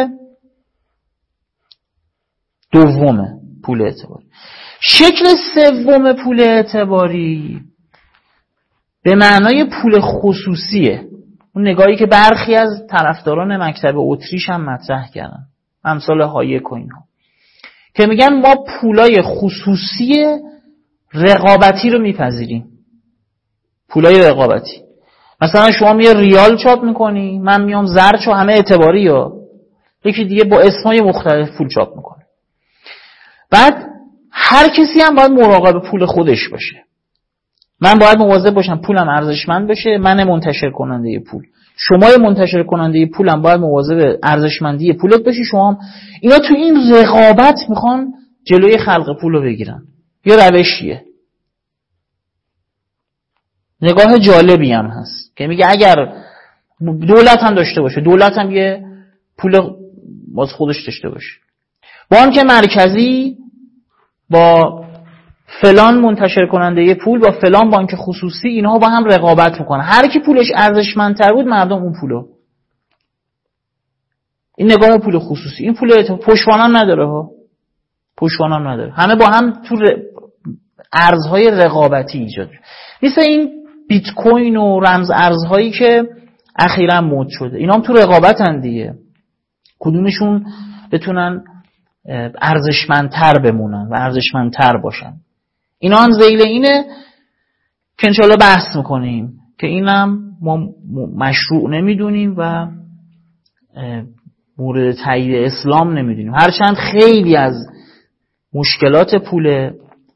دومه پول اعتباری. شکل سوم پول اعتباری به معنای پول خصوصیه. اون نگاهی که برخی از طرفداران مکتب اتریش هم مطرح کردن، امثال هایک و اینها، که میگن ما پولای خصوصی رقابتی رو میپذیریم. پولای رقابتی، مثلا شما میای ریال چاپ میکنی، من میام زرد و همه اعتباری ها، یکی دیگه با اسمای مختلف پول چاپ میکنه. بعد هر کسی هم باید مراقب پول خودش باشه. من باید مواظب باشم پولم ارزشمند بشه، من منتشر کننده پول، شما منتشر کننده پولم باید مواظب ارزشمندی پولت باشی شما هم. اینا تو این رقابت میخوان جلوی خلق پول رو بگیرن. یه روشیه، نگاه جالبی هم هست که میگه اگر دولت هم داشته باشه، دولت هم یه پول باز خودش داشته باشه، بانک مرکزی با فلان منتشر کننده پول با فلان بانک خصوصی، اینها با هم رقابت میکنن، هر کی پولش ارزشمندتر بود مردم اون پولو. این نگاه پول خصوصی. این پول پشتوانه نداره ها، پشتوانه نداره، همه با هم تو ارزهای رقابتی ایجاد میشه. مثل این بیت کوین و رمز ارزهایی که اخیراً مد شده، اینا هم تو رقابتن دیگه، کدومشون بتونن ارزشمندتر بمونن و ارزشمندتر باشن. اینا هم ذیل اینه که انشاءالله بحث میکنیم که اینم ما مشروع نمیدونیم و مورد تایید اسلام نمیدونیم، هرچند خیلی از مشکلات پول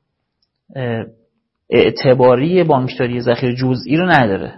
اعتباری بانکداری ذخیره جزئی رو نداره،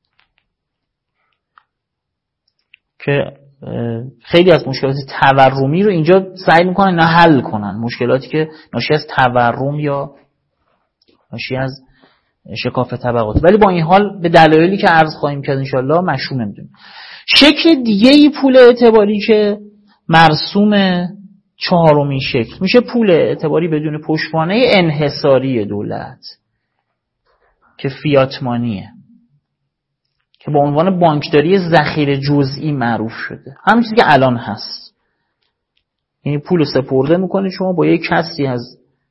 که خیلی از مشکلات تورمی رو اینجا سعی میکنن نه حل کنن، مشکلاتی که ناشی از تورم یا ناشی از شکاف طبقات، ولی با این حال به دلایلی که عرض خواهیم کرد انشالله مشروع نمیدونیم. شکل دیگه ای پول اعتباری که مرسوم چهارمین شکل میشه پول اعتباری بدون پشتوانه انحصاری دولت که فیات مانیه، که با عنوان بانکداری ذخیره جزئی معروف شده، همین چیزی که الان هست. یعنی پول سپرده میکنید شما با یک کسی از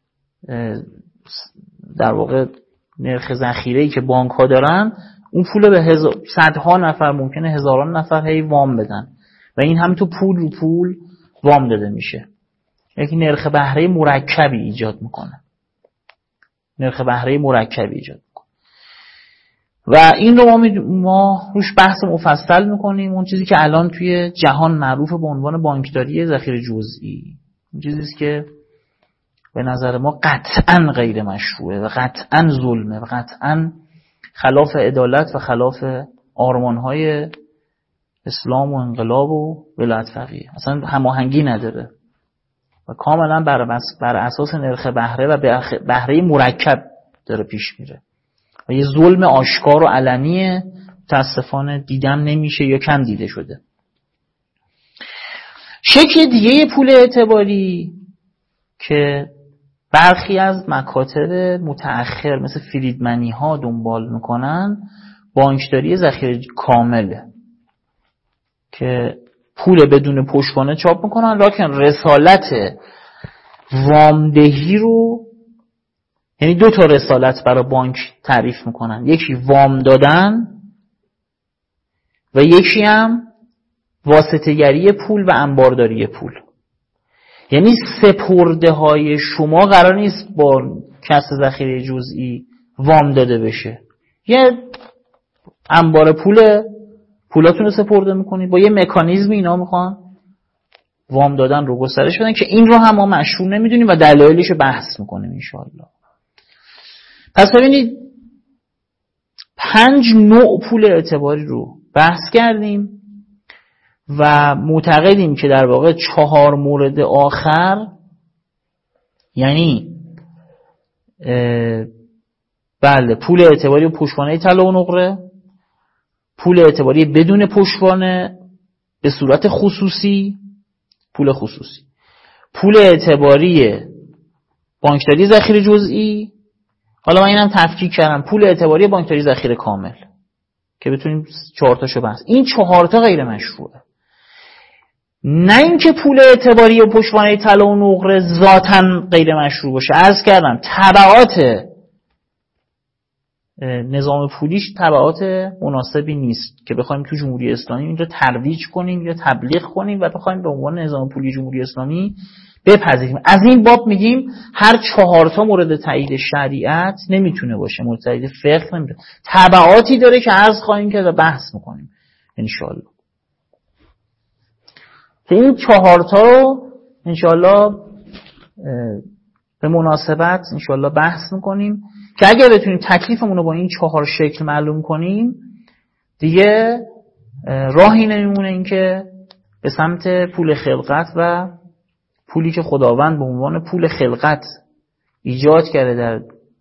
در واقع نرخ ذخیره‌ای که بانک ها دارن، اون پول به صدها نفر، ممکنه هزاران نفر هی وام بدن و این هم تو پول رو پول وام داده میشه. یکی نرخ بهره مرکبی ایجاد میکنه، نرخ بهره مرکبی ایجاد میکنه و این رو ما روش بحث مفصل میکنیم. اون چیزی که الان توی جهان معروف به عنوان بانکداری ذخیره جزئی، اون چیزیست که به نظر ما قطعاً غیر مشروعه و قطعاً ظلمه و قطعاً خلاف عدالت و خلاف آرمان‌های اسلام و انقلاب و ولایت فقیه، اصلا هماهنگی نداره و کاملا بر اساس نرخ بهره و بهره مرکب داره پیش میره و یه ظلم آشکار و علنیه، متاسفانه دیدن نمیشه یا کم دیده شده. شکل دیگه پول اعتباری که برخی از مکاتب متأخر مثل فریدمنی ها دنبال میکنن، بانکداری ذخیره کامله که پول بدون پشتوانه چاپ میکنن، لکن رسالت وامدهی رو، یعنی 2 تا رسالت برای بانک تعریف میکنن، یکی وام دادن و یکی هم واسطه‌گری پول و انبارداری پول. یعنی سپرده های شما قرار نیست با کسب ذخیره جزئی وام داده بشه، یه انبار پولاتون رو سپرده میکنید، با یه مکانیزم اینا میخوان وام دادن رو گسترش بدن که این رو هم ما مشروع نمیدونیم و دلایلش رو بحث میکنیم انشاءالله. پس ببینید 5 نوع پول اعتباری رو بحث کردیم و معتقدیم که در واقع 4 مورد آخر، یعنی بله پول اعتباری و پشتوانه طلا و نقره، پول اعتباری بدون پشتوانه به صورت خصوصی، پول خصوصی، پول اعتباری بانکداری ذخیره جزئی، حالا من اینم تفکیک کردم، پول اعتباری بانکداری ذخیره کامل، که بتونیم 4 تاشو بحث. این 4 تا غیر مشروعه. نه اینکه پول اعتباری و پشتوانه طلا و نقره ذاتاً غیر مشروع باشه. عرض کردم تبعات نظام پولیش تبعات مناسبی نیست که بخوایم تو جمهوری اسلامی این رو ترویج کنیم یا تبلیغ کنیم و بخوایم به عنوان نظام پولی جمهوری اسلامی بپذیریم. از این باب میگیم هر 4 تا مورد تایید شریعت نمیتونه باشه، مورد تایید فقه نمیتونه، تبعاتی داره که عرض خواهیم کرد و بحث میکنیم انشالله. که این 4 تا رو انشالله به مناسبت انشالله بحث میکنیم که اگر بتونیم تکلیفمون رو با این 4 شکل معلوم کنیم دیگه راهی نمیمونه این که به سمت پول خلقت و پولی که خداوند به عنوان پول خلقت ایجاد کرده در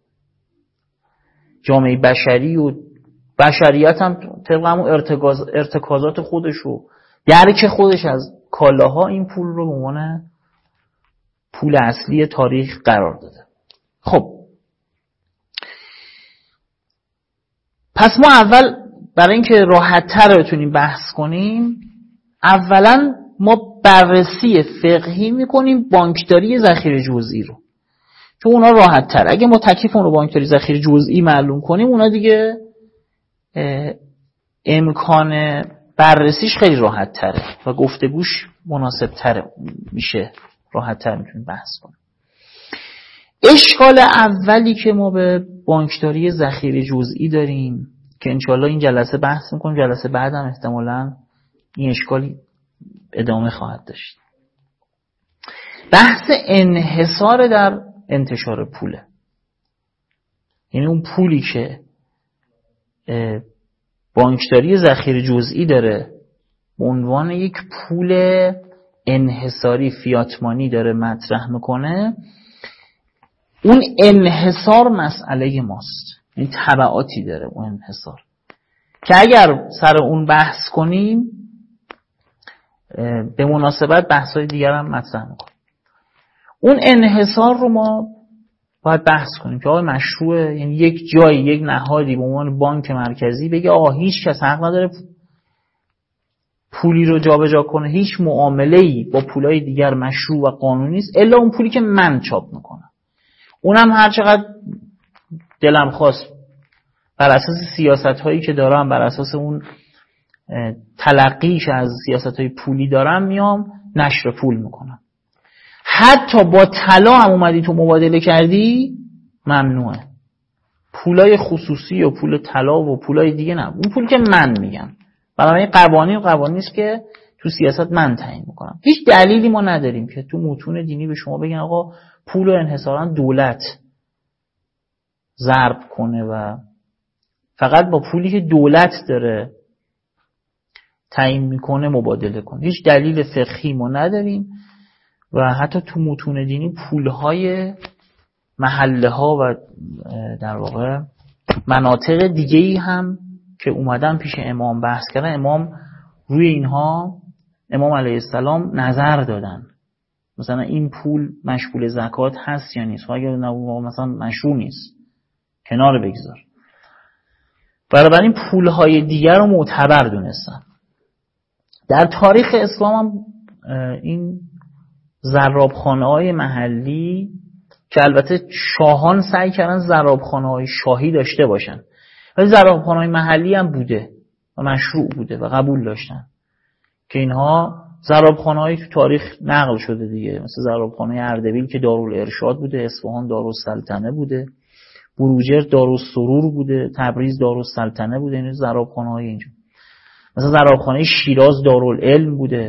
جامعه بشری و بشریت هم طبق همون ارتکازات خودش و درک خودش از کالاها این پول رو به عنوان پول اصلی تاریخ قرار داده. خب پس ما اول برای اینکه راحت‌تر بتونیم بحث کنیم، اولا ما بررسی فقهی میکنیم بانکداری ذخیره جزئی رو، چون اونا راحت‌تر. اگه ما تکلیف اون رو بانکداری ذخیره جزئی معلوم کنیم اونا دیگه امکان بررسیش خیلی راحت‌تره و گفتگوش مناسب‌تره میشه، راحت‌تر میتونیم بحث کنیم. اشکال اولی که ما به بانکداری ذخیره جزئی داریم که انشالله این جلسه بحث میکنیم، جلسه بعدم احتمالاً این اشکالی ادامه خواهد داشت، بحث انحصار در انتشار پوله. یعنی اون پولی که بانکداری ذخیره جزئی داره به عنوان یک پول انحصاری فیاتمانی داره مطرح میکنه، اون انحصار مسئله ماست. این تبعاتی داره اون انحصار که اگر سر اون بحث کنیم به مناسبت بحث‌های دیگر هم مطرح میکنیم. اون انحصار رو ما باید بحث کنیم که آقا مشروعه، یعنی یک جایی یک نهادی به عنوان بانک مرکزی بگه آقا هیچ کس حق نداره پولی رو جابجا کنه، هیچ معامله‌ای با پولای دیگر مشروع و قانونی نیست الا اون پولی که من چاپ میکنم، اونم هر چقدر دلم خواست بر اساس سیاست‌هایی که دارم، بر اساس اون تلقیش از سیاست‌های پولی دارم میام نشر پول میکنم. حتی با طلا هم اومدی تو مبادله کردی ممنوعه. پولای خصوصی و پول طلا و پولای دیگه نه، اون پول که من میگم. برای قوانینی است که تو سیاست من تعیین میکنم. هیچ دلیلی ما نداریم که تو متون دینی به شما بگن آقا پول رو انحصاراً دولت ضرب کنه و فقط با پولی که دولت داره تعیین میکنه مبادله کنه. هیچ دلیل فقهی ما نداریم و حتی تو متون دینی پولهای محله ها و در واقع مناطق دیگه‌ای هم که اومدن پیش امام بحث کردن، امام روی اینها، امام علیه السلام نظر دادن، مثلا این پول مشغول زکات هست یا نیست، اگر مثلا مشروع نیست کنار بگذار. بنابراین پولهای دیگر رو معتبر دونستن. در تاریخ اسلام هم این زرابخانه‌های محلی که البته شاهان سعی کردن زرابخانه‌های شاهی داشته باشن، ولی زرابخانه‌های محلی هم بوده و مشروع بوده و قبول داشتن که اینها زرابخانه‌های تو تاریخ نقل شده دیگه، مثل زرابخانه اردبیل که دارالارشاد بوده، اصفهان دارالسلطنه بوده، بروجرد دارالسرور بوده، تبریز دارالسلطنه بوده. این زرابخانه‌های اینجا، مثلا زرابخانه شیراز دارالعلم بوده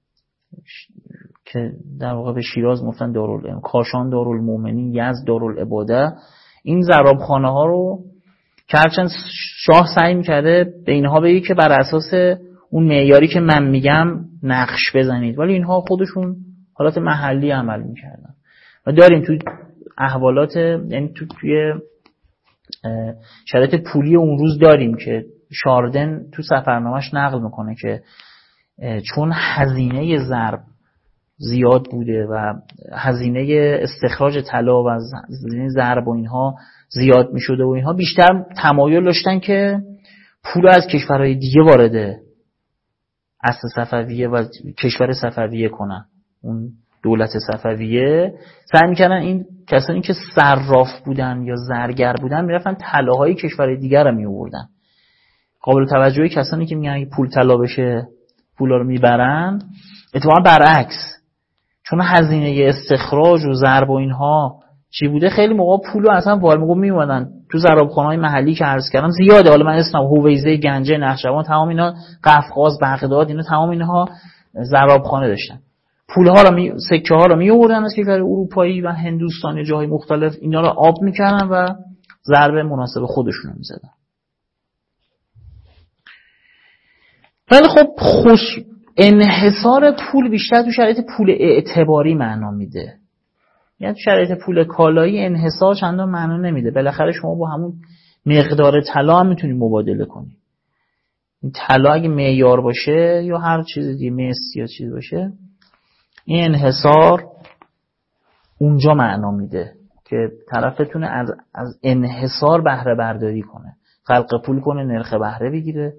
که در واقع به شیراز گفتن دارالعلم، کاشان دارالمومنین، یزد دارالعباده. این زرابخانه ها رو که هرچند شاه سعی میکرده به اینها بگه که بر اساس اون معیاری که من میگم نقش بزنید، ولی اینها خودشون حالات محلی عمل میکردن. و داریم توی احوالات، یعنی توی شرایط پولی اون روز داریم که شاردن تو سفرنامه‌اش نقل میکنه که چون هزینه ضرب زیاد بوده و هزینه استخراج طلا و هزینه ضرب و اینها زیاد میشده و اینها بیشتر تمایل داشتن که پول از کشورهای دیگه وارد اصل صفویه و کشور صفویه کنن. اون دولت صفویه سعی میکنن این کسانی که صراف بودن یا زرگر بودن میرفتن طلاهای کشورهای دیگر رو میآوردن. قابل توجهی کسانی که میگن اگه پول طلا بشه پولا رو میبرن، اتفاقا برعکس، چون هزینه استخراج و ضرب و اینها چی بوده، خیلی موقع پولو اصلا وارد میومدن تو ضرابخانه‌های محلی که عرض کردم زیاده. حالا من اسمم هویزه، گنجه، نخجوان، تمام اینا، قفقاز، بغداد، اینا تمام اینها ضرابخانه داشتن. پولها رو سکه ها رو میآوردن از کشور اروپایی و هندوستانی، جاهای مختلف، اینا رو آب میکردن و ضرب مناسب خودشون رو میزدن. ولی خب انحصار پول بیشتر تو شرایط پول اعتباری معنا میده. یعنی تو شرایط پول کالایی انحصار چندان معنا نمیده. بالاخره شما با همون مقدار طلا هم میتونی مبادله کنی. این طلا اگه معیار باشه یا هر چیز دیگه، مس یا چیز باشه، این انحصار اونجا معنا میده که طرفتون از انحصار بهره برداری کنه، خلق پول کنه، نرخ بهره بگیره.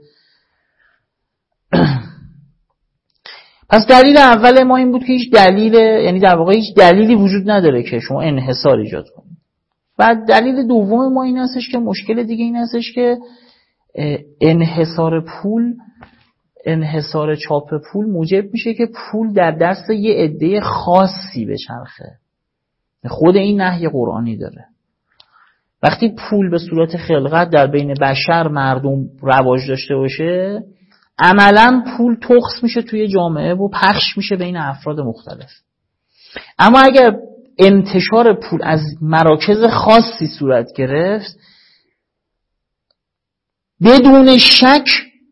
پس دلیل اول ما این بود که هیچ دلیل، یعنی در واقع هیچ دلیلی وجود نداره که شما انحصار ایجاد کنید. و دلیل دوم ما این هستش که مشکل دیگه این هستش که انحصار پول، انحصار چاپ پول موجب میشه که پول در دست یه عده خاصی بچرخه. خود این نهی قرآنی داره. وقتی پول به صورت خلقت در بین بشر، مردم رواج داشته باشه، عملاً پول تخص میشه توی جامعه و پخش میشه بین افراد مختلف. اما اگر انتشار پول از مراکز خاصی صورت گرفت، بدون شک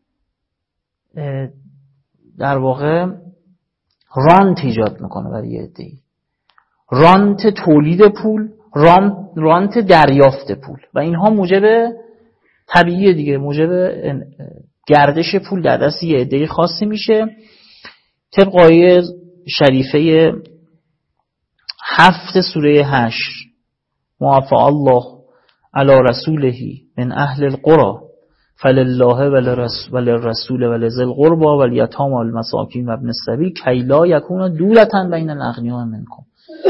در واقع رانت ایجاد میکنه برای یه عده‌ای. رانت تولید پول، رانت دریافت پول، و اینها موجب طبیعیه دیگه، موجب گردش پول در دست یه عده خاصی میشه. طبق آیه شریفه 7 سوره 8، موافع الله علی رسوله من اهل القرى فلله وللرسول ولذی القربى والیتامى والمساکین وابن السبیل کی لا یکون دولة بین الاغنیاء منکم.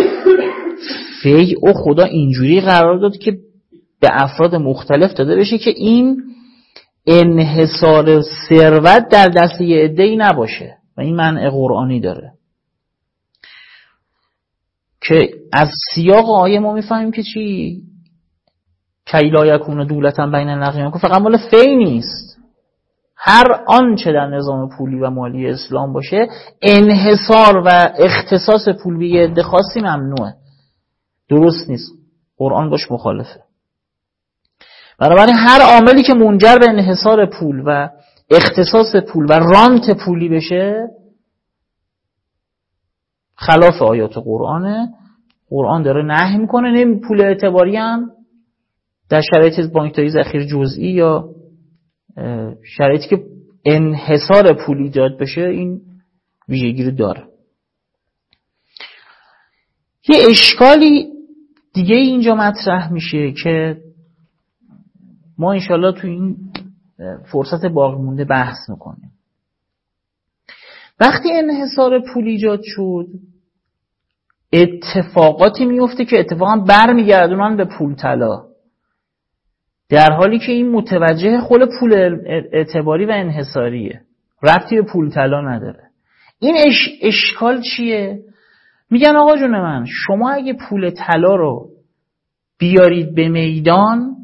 فیع خدا اینجوری قرار داد که به افراد مختلف داده بشه که این انحصار ثروت در دست یه عده‌ای نباشه، و این منع قرآنی داره که از سیاق آیه ما میفهمیم که چی؟ کی لا یکون دولة بین الاغنیاء، فقط مال فی نیست، هر آنچه در نظام پولی و مالی اسلام باشه انحصار و اختصاص پول به یه عده خاصی ممنوعه، درست نیست، قرآن باش مخالفه. بنابراین هر عاملی که منجر به انحصار پول و اختصاص پول و رانت پولی بشه خلاف آیات قرآنه. قرآن داره نهی میکنه. نمی پول اعتباری هم در شرایط بانکداری ذخیر جزئی یا شرایطی که انحصار پول ایجاد بشه این ویژگی رو داره. یه اشکالی دیگه اینجا مطرح میشه که ما انشالله تو این فرصت باقی مونده بحث میکنیم. وقتی انحصار پول ایجاد شد، اتفاقاتی میفته که اتفاقا برمیگردونن به پول طلا، در حالی که این متوجه خود پول اعتباری و انحصاریه، ربطی به پول طلا نداره. این اشکال چیه؟ میگن آقا جون من، شما اگه پول طلا رو بیارید به میدان،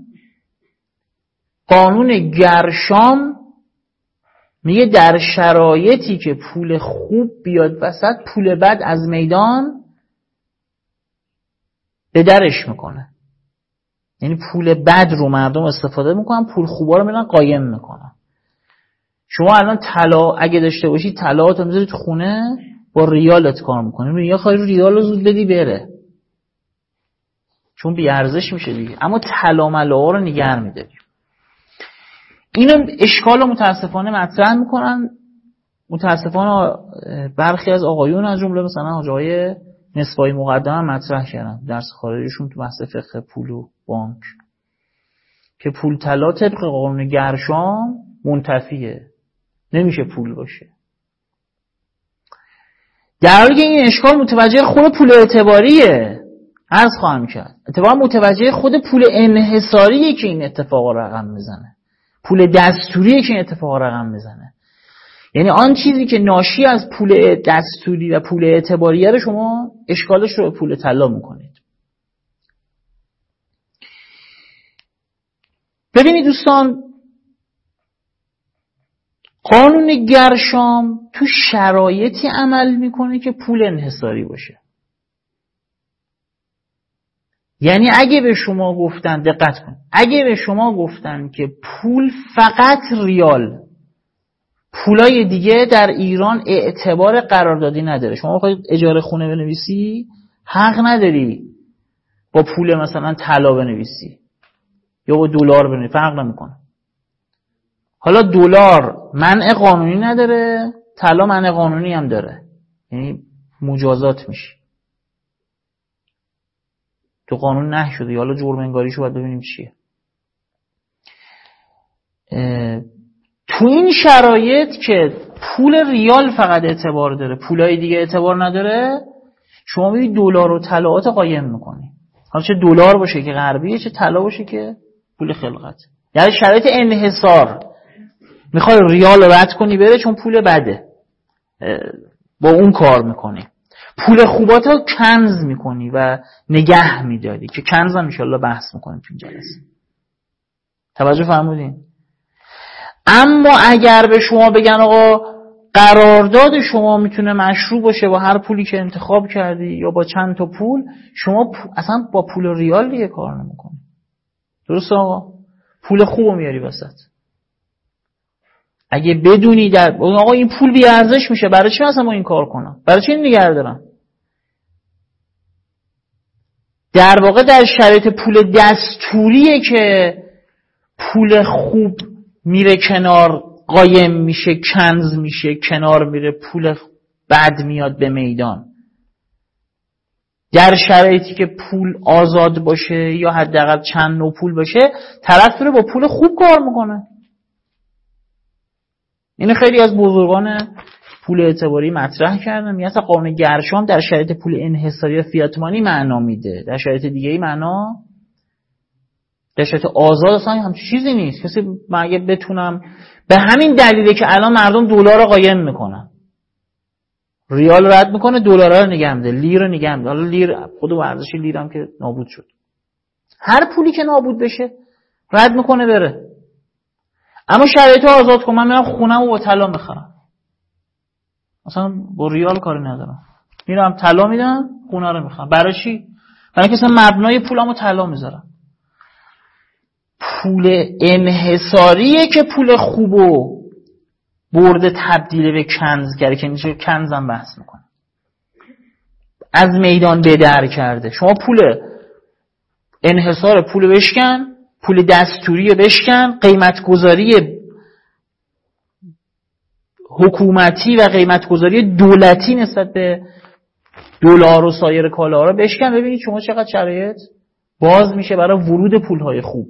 قانون گرشام میگه در شرایطی که پول خوب بیاد وسط، پول بد از میدان به درش میکنه. یعنی پول بد رو مردم استفاده میکنن، پول خوبا رو میرن قایم میکنن. شما الان طلا اگه داشته باشی طلاتو میذاری تو خونه، با ریالت کار میکنی، یا خواهی رو ریال رو زود بدی بره، چون بی ارزش میشه دیگه. اما طلا ملاها رو نگه میداری. اینو اشکال رو متاسفانه مطرح میکنن. متاسفانه برخی از آقایون از جمله مثلا آقای نسبایی مقدم مطرح کردن درس خارجشون تو بحث فقه پول و بانک که پول طلا طبق قانون گرشام منتفیه، نمیشه پول باشه. در حالی که این اشکال متوجه خود پول اعتباریه. عرض خواهم کرد اتفاقا متوجه خود پول انحصاریه که این اتفاق رقم میزنه، پول دستوریه که این اتفاق رقم میزنه. یعنی آن چیزی که ناشی از پول دستوری و پول اعتباریه رو شما اشکالش رو به پول طلا میکنید. ببینید دوستان، قانون گرشام تو شرایطی عمل میکنه که پول انحصاری باشه. یعنی اگه به شما گفتن، دقت کن، اگه به شما گفتن که پول فقط ریال، پولای دیگه در ایران اعتبار قراردادی نداره، شما بخواید اجاره خونه بنویسی حق نداری با پول مثلا طلا بنویسی یا با دلار بنویسی، فرق نمیکنه. حالا دلار منع قانونی نداره، طلا منع قانونی هم داره، یعنی مجازات میشه. تو قانون نه شده، حالا جرم انگاریشو باید ببینیم چیه. تو این شرایط که پول ریال فقط اعتبار داره، پولای دیگه اعتبار نداره، شما میری دلار و طلات قایم میکنی. حالا چه دلار باشه که غربیه، چه طلا باشه که پول خلقت. یعنی شرایط انحصار، میخوای ریال رد کنی بره چون پول بده، با اون کار میکنی. پول خوباتو کنز میکنی و نگه میداری که کنز هم انشالله بحث میکنیم تو این جلسه. توجه فرمودین؟ اما اگر به شما بگن آقا قرارداد شما میتونه مشروع باشه با هر پولی که انتخاب کردی یا با چند تا پول، شما اصلا با پول ریال دیگه کار نمیکنی. درسته آقا؟ پول خوبو میاری وسط. اگه بدونی آقا این پول بی ارزش میشه، برای چی اصلا ما این کار کنم؟ برای چی نگه دارم؟ در واقع در شرایط پول دستوریه که پول خوب میره کنار، قایم میشه، کنز میشه، کنار میره، پول بد میاد به میدان. در شرایطی که پول آزاد باشه یا حداقل چند نوع پول باشه، طرف داره با پول خوب کار میکنه. این خیلی از بزرگان پول اعتباری مطرح کردن. میگن قانون گرشام در شرایط پول انحصاری و فیات مانی معنا میده، در شرایط دیگه ای معنا، در شرایط آزاد اصلا همچین چیزی نیست. کسی مگه بتونم، به همین دلیله که الان مردم دلار رو قایم میکنن، ریال رد میکنه، دلار رو نگه میده، لیر رو نگه میده. حالا لیر خود ارزش لیر هم که نابود شد، هر پولی که نابود بشه رد میکنه بره. اما شرایط رو آزاد کن، من میرم خونم و با طلا میخرم، مثلا با ریال کاری ندارم، میرم طلا میدم خونه رو میخرم. برای چی؟ برای اینکه مثلا مبنای پولمو طلا میذارم. پول انحصاریه که پول خوبو برده تبدیل به کنز کرده، که میشه کنزم بحث میکنه، از میدان بدر کرده. شما پول انحصار پول بشکن، پول دستوری بشکن، قیمت گذاری حکومتی و قیمت گذاری دولتی نسبت به دلار و سایر کالاها رو بشکن، ببینید شما چقدر شرایط باز میشه برای ورود پولهای خوب.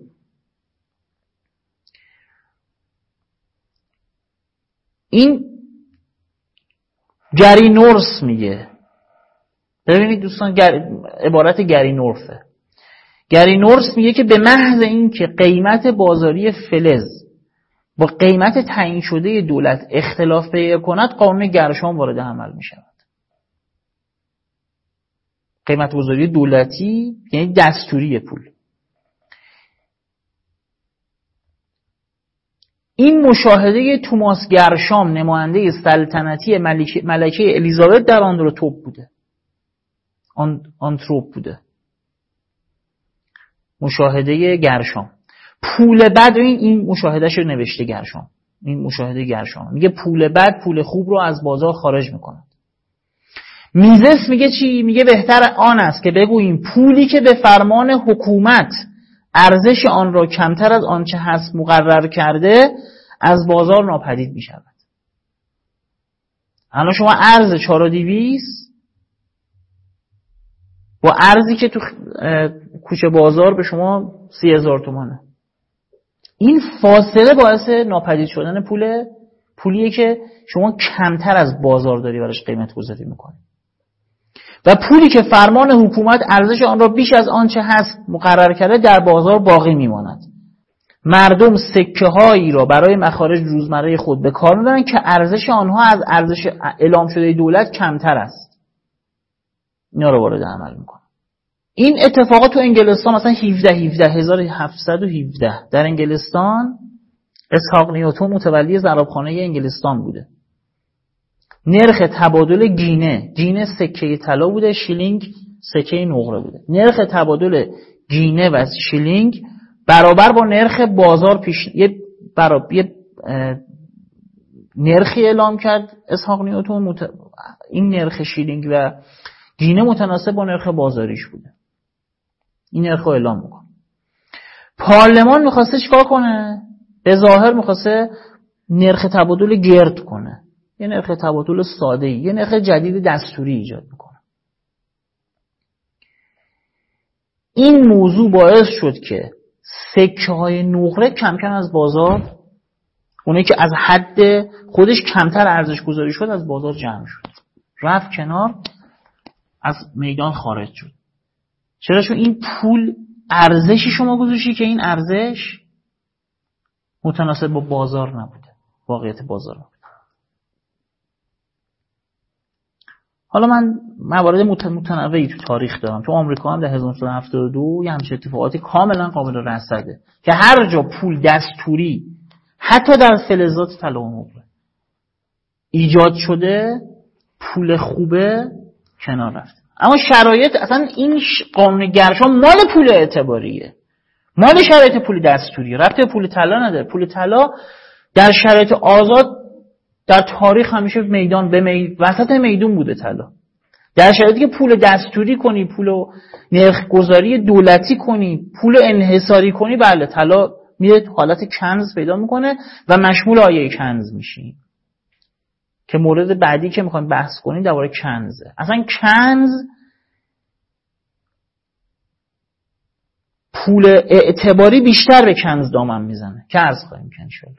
این گری نورس میگه، ببینید دوستان، عبارت گری نورسه. گری نورس میگه که به محض این که قیمت بازاری فلز با قیمت تعیین شده دولت اختلاف پیدا کند، قانون گرشام وارد عمل میشود. قیمت گذاری دولتی یعنی دستوری پول. این مشاهده توماس گرشام، نماینده سلطنتی ملکه الیزابت در آنتروپ بوده. مشاهده گرشام. پول بد، این مشاهدهش رو نوشته گرشام، این مشاهده گرشام میگه پول بد پول خوب رو از بازار خارج میکنه. میزس میگه چی؟ میگه بهتر آن است که بگوییم پولی که به فرمان حکومت ارزش آن را کمتر از آنچه هست مقرر کرده از بازار ناپدید میشود. الان شما ارز 4200 با ارزی که تو کوچه بازار به شما 30,000 تومانه، این فاصله باعث ناپدید شدن پولیه که شما کمتر از بازار داری براش قیمت گذاری میکنی. و پولی که فرمان حکومت ارزش آن را بیش از آنچه هست مقرر کرده در بازار باقی میماند. مردم سکه هایی را برای مخارج روزمره خود به کار میبرند که ارزش آنها از ارزش اعلام شده دولت کمتر است. اینا رو وارد عمل میکنه. این اتفاقات تو انگلستان مثلا 1717 در انگلستان، اسحاق نیوتن متولی ضرابخانه انگلستان بوده. نرخ تبادل گینه سکه طلا بوده، شیلینگ سکه نقره بوده. نرخ تبادل گینه و شیلینگ برابر با نرخ بازار یه نرخی اعلام کرد اسحاق نیوتن. این نرخ شیلینگ و گینه متناسب با نرخ بازاریش بوده. این نرخ رو اعلام میکنه. پارلمان میخواسته چیکار کنه؟ به ظاهر میخواسته نرخ تبادل گرد کنه، یه نرخ تبادل ساده‌ای، یه نرخ جدید دستوری ایجاد میکنه. این موضوع باعث شد که سکه های نقره کم کم از بازار، اونایی که از حد خودش کمتر ارزش گذاری شد، از بازار جمع شد، رفت کنار، از میدان خارج شد. چرا؟ چون این پول ارزشی شما گذاشتی که این ارزش متناسب با بازار نبوده، واقعیت بازار نبوده. حالا من موارد متنوعی تو تاریخ دارم. تو آمریکا هم در 1972 یه همچین اتفاقاتی کاملا قابل رصده که هر جا پول دستوری حتی در فلزات طلا و نقره ایجاد شده، پول خوبه کنار رفته. اما شرایط اصلا این قانون گرشام مال پول اعتباریه، مال شرایط پول دستوریه، ربطی به پول طلا نداره. پول طلا در شرایط آزاد در تاریخ همیشه وسط میدون بوده طلا. در شرایطی که پول دستوری کنی، پول نرخ گذاری دولتی کنی، پول انحصاری کنی، بله طلا میره حالت کنز پیدا میکنه و مشمول آیه کنز میشی که مورد بعدی که میخوایم بحث کنیم درباره کنزه. اصلا کنز پول اعتباری بیشتر به کنز دامن میزنه که عرض خواهیم کنیم شد.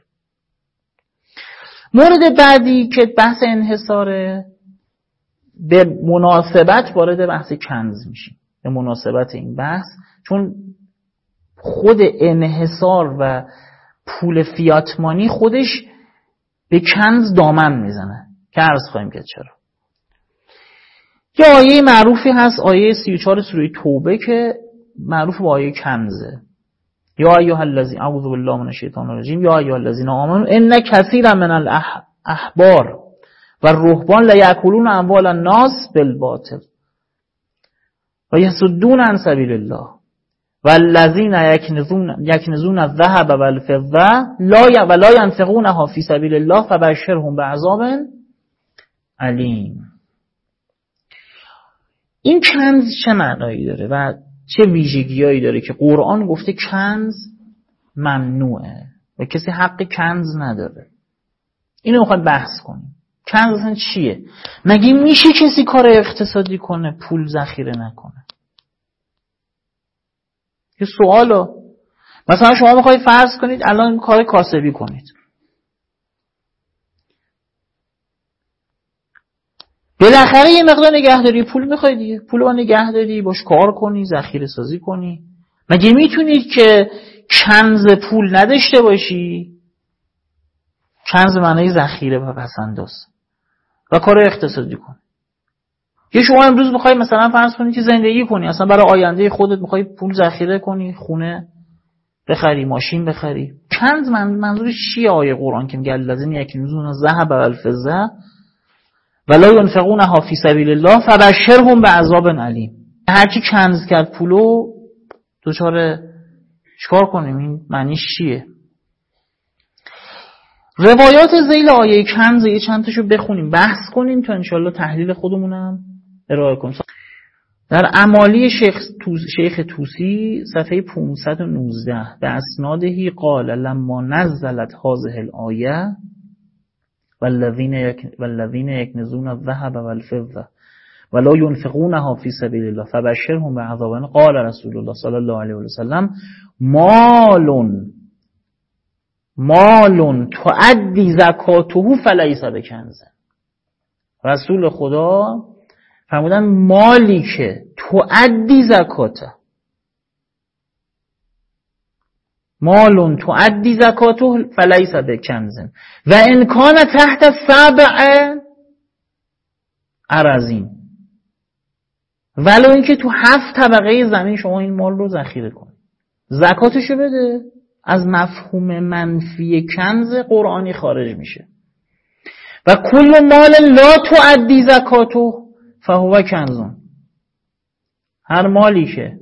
مورد بعدی که بحث انحصاره، به مناسبت وارد بحث کنز میشیم، به مناسبت این بحث، چون خود انحصار و پول فیاتمانی خودش به کنز دامن میزنه که عرض خواهیم کرد چرا. یه آیه معروفی هست، آیه 34 سوره توبه که معروف با آیه کنزه. یا ایها الذین اعوذ بالله من الشیطان الرجیم یا ایها الذین آمنوا ان کثیرا من الاحبار و الرهبان لیأکلون اموال الناس بالباطل و یصدون عن سبیل الله والذین یکنزون الذهب والفضه لا ينفقونها فی سبیل الله فبشرهم بعذاب علیم. این کنز چه معنایی داره و چه ویژگیایی داره که قرآن گفته کنز ممنوعه و کسی حق کنز نداره؟ اینو میخوایم بحث کنیم. کنز اصلا چیه؟ مگه میشه کسی کار اقتصادی کنه پول ذخیره نکنه؟ یه سوالو مثلا شما میخواید فرض کنید الان کار کاسبی کنید، بالاخره یه مقدار نگهداری پول میخوای دیگه، پول رو نگهداری، باش کار کنی، ذخیره سازی کنی. مگه میتونید که کنز پول نداشته باشی؟ کنز معنی ذخیره و پس‌انداز و کار اقتصادی کنی. یه شما امروز میخوای مثلا فرض کنی که زندگی کنی، اصلا برای آینده خودت میخوای پول ذخیره کنی، خونه بخری، ماشین بخری. کنز منظورش چیه آیه قرآن که میگه الذین یکنزون الذهب والفضه ولا ينفقونها فی سبیل الله فبشرهم بعذاب علیم. هر کی کنز کرد پولو چیکار کنیم؟ این معنیش چیه؟ روایات ذیل آیه کنز یه چند تاشو بخونیم، بحث کنیم تا انشالله تحلیل خودمونم ارائه کنیم. در امالی شیخ توسی صفحه 519 به اسنادهی قال لما نزلت هذه الآیه والذین یکنزون الذهب والفضة ولا ينفقونها في سبيل الله فبشرهم بعذاب. قال رسول الله صلی الله علیه و سلم مال تؤدی زکاته فلیس بکنز. رسول خدا فرمودن مالی که تؤدی زکاته، مال تؤدی زکاته فلیس بکنز و ان کان تحت 7 اراضین، ولو اینکه تو 7 طبقه زمین شما این مال رو ذخیره کنید، زکاتشو بده. از مفهوم منفی کنز قرآنی خارج میشه. و کل مال لا تؤدی زکاته فهو کنزون، هر مالی که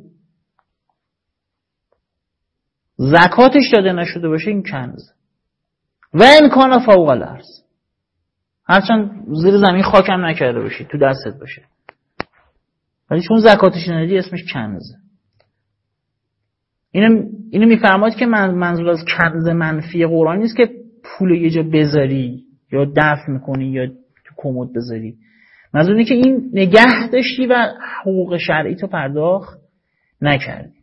زکاتش داده نشده باشه این کنز. و ان کان فوق الارض، هرچند زیر زمین خاکم نکرده باشی تو دستت باشه، ولی چون زکاتش ندادی اسمش کنزه. اینو میفرماید که منظور از کنز منفی قرآن نیست که پول یه جا بذاری یا دفع میکنی یا تو کمد بذاری. منظور اینه که این نگه داشتی و حقوق شرعی تو پرداخت نکردی.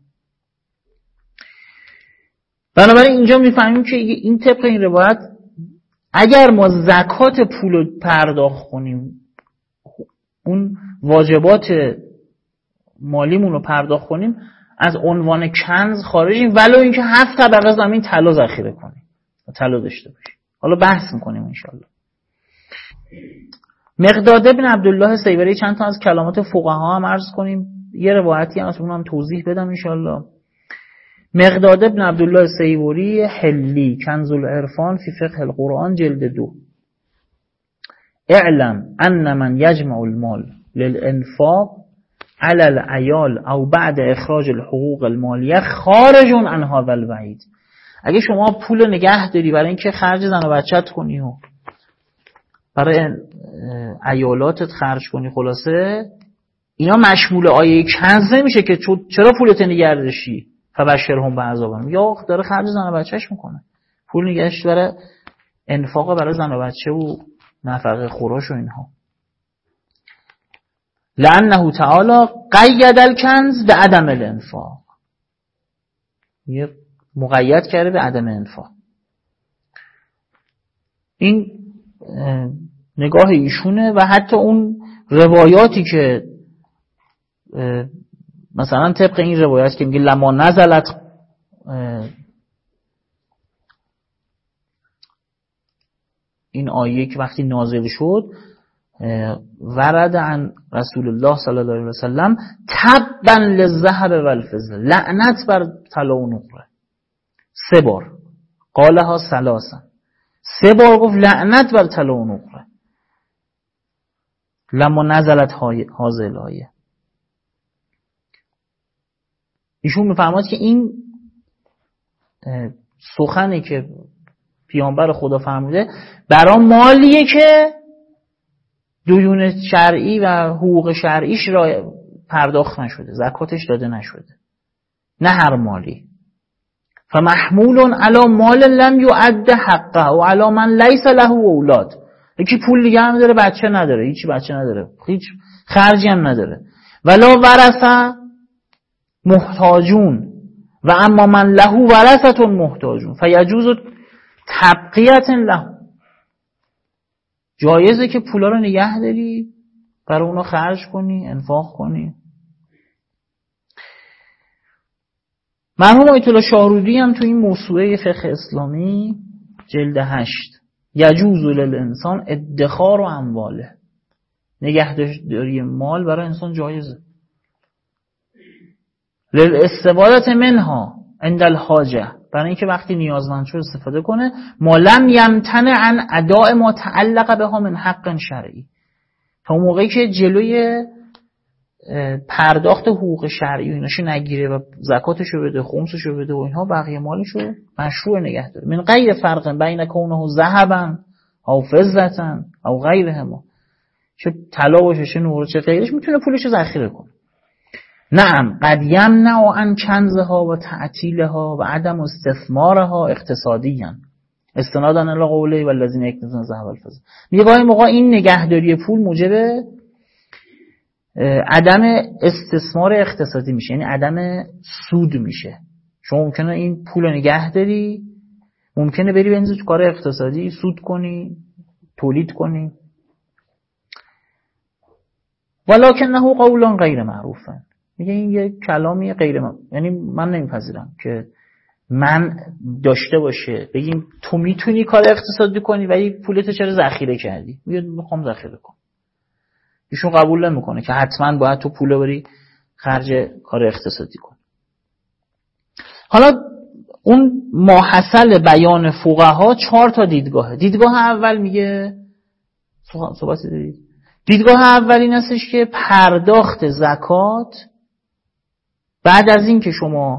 بنابراین اینجا میفهمیم که این طبق این روایت اگر ما زکات پول رو پرداخت کنیم، اون واجبات مالیمون رو پرداخت کنیم، از عنوان کنز خارجیم، ولو اینکه 7 طبقه زمین طلا ذخیره کنیم و طلا داشته باشیم. حالا بحث میکنیم انشالله. مقداد ابن عبدالله سیبری چند تا از کلمات فقها هم عرض کنیم، یه روایتی هم از اونم توضیح بدم انشالله. مقداد ابن عبدالله سیبری حلی کنز العرفان فی فقه القرآن جلد 2: اعلم ان من یجمع المال للانفاق علی العیال او بعد اخراج الحقوق المالیه خارج عن هذا الوعید. اگه شما پول نگه داری برای اینکه خرج زن و بچت کنی و برای عیالاتت خرج کنی، خلاصه اینا مشمول آیه کنز نمیشه که چرا پولت نگه داشتی فبشرهم بعذاب. یا داره خرج زن و بچهش میکنه، پول نگهش برای انفاق برای زن و بچه و نفقه خوراش و اینها. لأنه تعالی قید الکنز به عدم الانفاق، یه مقید کرده به عدم انفاق. این نگاه ایشونه و حتی اون روایاتی که مثلا طبق این روایت که میگه لما نزلت این آیه که وقتی نازل شد ورد عن رسول الله صلی الله علیه و سلم تبا للذهب والفضه، لعنت بر طلا و نقره. 3 بار قالها 3، 3 بار گفت لعنت بر طلا و نقره لما نزلت هذه الآیه. ایشون میفرماید که این سخنی که پیامبر خدا فرموده برای مالیه که دیون شرعی و حقوق شرعیش را پرداخت نشده، زکاتش داده نشده، نه هر مالی. فمحمول علی مال لم یؤد حقه و علی من لیس له اولاد. یکی پول دیگه هم داره بچه نداره، هیچ بچه نداره، هیچ خرجی هم نداره. ولا ورثه محتاجون و اما من له ورثه محتاجون فیجوز تبقیت له. جایزه که پولا رو نگه داری برای اونا خرج کنی، انفاق کنی. مرحوم آیت الله شاهرودی هم تو این موسوعه فقه اسلامی جلد 8 یجوز للانسان ادخار و امواله، نگهداری مال برای انسان جایزه. للاستفاده منها عند الحاجه، برای اینکه وقتی نیازمند شد استفاده کنه. ما لم یمتنع عن اداء ما تعلق بها من حق شرعی، تا موقعی که جلوی پرداخت حقوق شرعی و ایناشو نگیره و زکاتشو بده، خمسشو بده و اینها، بقیه مالشو مشروع نگه داره. من غیر فرق بین کونه ذهبا او فضة او غیرهما، چه طلا باشه چه نور چه غیرش، میتونه پولشو ذخیره کنه. نعم قد یمنع عن کنزها و تعطیلها و عدم استثمارها اقتصادیا استنادا الی قوله والذین یکنزون الذهب والفضة. میگه گاهی موقع این نگهداری پول موجب عدم استثمار اقتصادی میشه، یعنی عدم سود میشه. شما ممکنه این پول رو نگه داری، ممکنه بری بنزی تو کار اقتصادی سود کنی، تولید کنی. ولکنه قولا غیر معروفه. میگه این یه کلامی غیر یعنی من نمیپذیرم که من داشته باشه بگیم تو میتونی کار اقتصادی کنی ولی پولتو چرا ذخیره کردی؟ میگه میخوام ذخیره کنم. ایشون قبول نمیکنه که حتما باید تو پولو بری خرج کار اقتصادی کنی. حالا اون ماحصل بیان فقها 4 تا دیدگاهه. دیدگاه اول میگه صحبتی دارید؟ دیدگاه اول این هستش که پرداخت زکات بعد از این که شما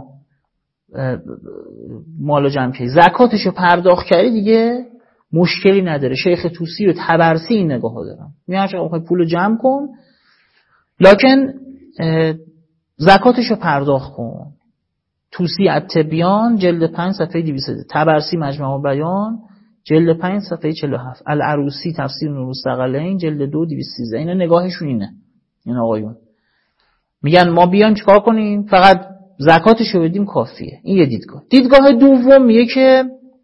مالو جمع کردی زکاتشو پرداخت کردی دیگه مشکلی نداره. شیخ طوسی و طبرسی این نگاهو دارن. میگن چرا بخوای پولو جمع کن لکن زکاتشو پرداخت کن. طوسی التبیان جلد 5 صفحه 200، طبرسی مجمع بیان جلد 5 صفحه 47، العروسی تفسیر نور الثقلین جلد 2 213. اینا نگاهشون اینه. این آقایون میگن ما بیایم چیکار کنیم؟ فقط زکاتشو بدیم کافیه. این یه دیدگاه. دیدگاه دوم میگه که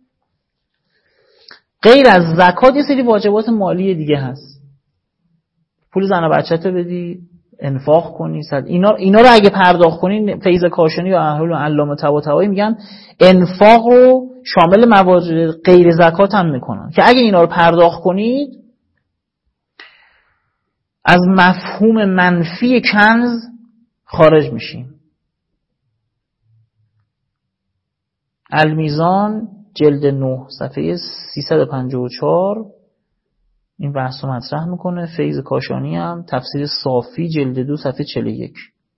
غیر از زکات یه سری واجبات مالی دیگه هست. پول زن و بچه‌تو بدی، انفاق کنی، اینا رو اگه پرداخت کنی، فیض کاشانی و اهل علامه طباطبایی میگن انفاق رو شامل موارد غیر زکات هم میکنن که اگه اینا رو پرداخت کنید از مفهوم منفی کنز خارج میشیم. المیزان جلد 9 صفحه 354 این بحث رو مطرح میکنه. فیض کاشانی هم تفسیر صافی جلد 2 صفحه 41.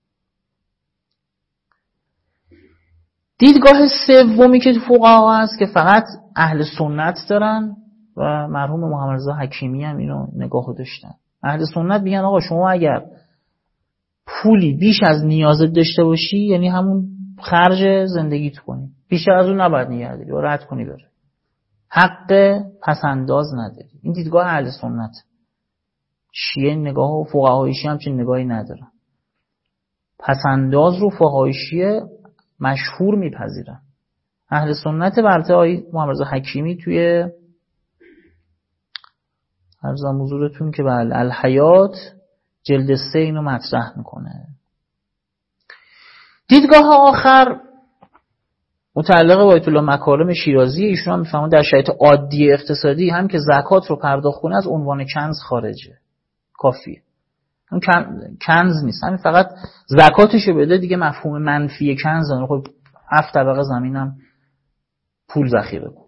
دیدگاه سومی که تو فقها هست که فقط اهل سنت دارن و مرحوم محمد رضا حکیمی هم اینو نگاهو داشتن. اهل سنت میگن آقا شما اگر پولی بیش از نیازت داشته باشی یعنی همون خرج زندگیت کنی، بیشتر از اون نباید نگه داری و رد کنی بره. حق پسنداز نداری. این دیدگاه اهل سنت. شیعه نگاه و فقهای شیعه همچین نگاهی ندارن. پسنداز رو فقهای شیعه مشهور میپذیرن. اهل سنت برته آقای محمد رضا حکیمی توی عرضم حضورتون که بله الحیات جلد 3 اینو مطرح میکنه. دیدگاه آخر متعلق با آیت الله مکارم شیرازی. ایشون هم میفهمن در شرایط عادی اقتصادی هم که زکات رو پرداخت کنه از عنوان کنز خارجه، کافیه. اون کنز نیست، همین فقط زکاتشو بده دیگه مفهوم منفی کنز داره. خب 7 طبقه زمینم پول ذخیره کن.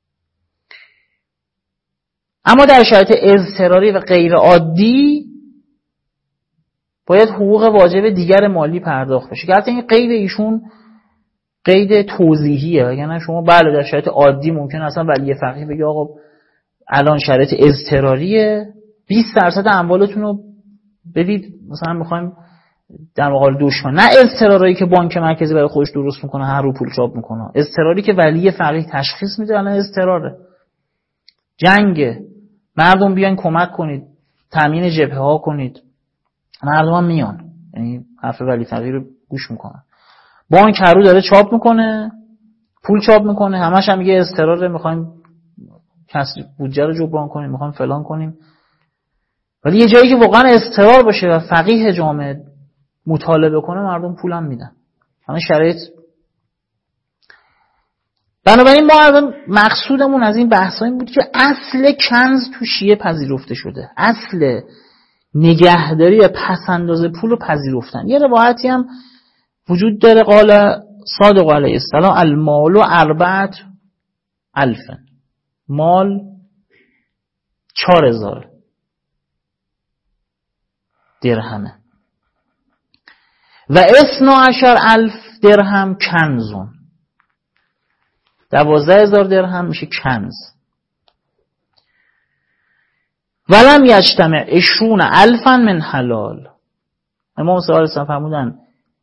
اما در شرایط اضطراری و غیر عادی باید حقوق واجب دیگر مالی پرداخت بشه که حتی این قید ایشون قید توضیحیه. یعنی شما بله در شرایط عادی ممکن اصلا ولی فقیه بگه آقا الان شرایط اضطراریه 20% اموالتون رو بدید مثلا میخوایم در مقابل دشمن. نه اضطراری که بانک مرکزی برای خودش درست میکنه هر رو پول چاپ میکنه، اضطراری که ولی فقیه تشخیص میده الان اضطراره، جنگ، مردم بیان کمک کنید، تامین جبهه ها کنید، مردم هم میان، یعنی حرف ولی فقیه رو گوش میکنن. بانک هر رو داره چاپ میکنه، پول چاپ میکنه، همش هم میگه اضطراره، میخوایم کسری بودجه رو جبران کنیم، میخوایم فلان کنیم. ولی یه جایی که واقعا اضطرار باشه و فقیه جامعه مطالبه کنه مردم پولم میدن. همه شرایط. بنابراین ما مقصودمون از این بحثا این بود که اصل کنز تو شیعه پذیرفته شده، اصل نگهداری پسنداز پول رو پذیرفتن. یه روایتی هم وجود داره قال صادق علیه السلام المال 4000 مال 4000 درهمه. و 12,000 درهم کنزون، 12,000 درهم میشه کنز. ولم یجتمع 20,000 من حلال. امام صلی الله علیه و سلم فرمودن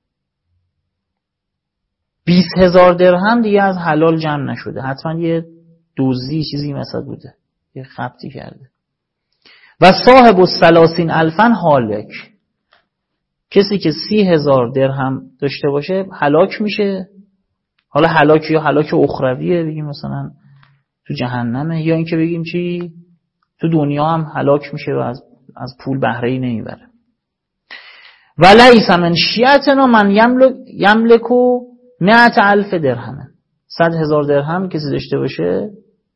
20,000 درهم دیگه از حلال جمع نشده، حتما یه دزدی چیزی مثلا بوده، یه خبطی کرده. و صاحب 30,000 هالک، کسی که 30,000 درهم داشته باشه هلاک میشه. حالا هلاک یا هلاک اخرویه، بگیم مثلا تو جهنمه، یا اینکه بگیم چی تو دنیا هم هلاک میشه و از پول بهره ای نمیبره. و لیس من شیعتنا من یملکو 100,000 درهم، 100,000 درهم کسی داشته باشه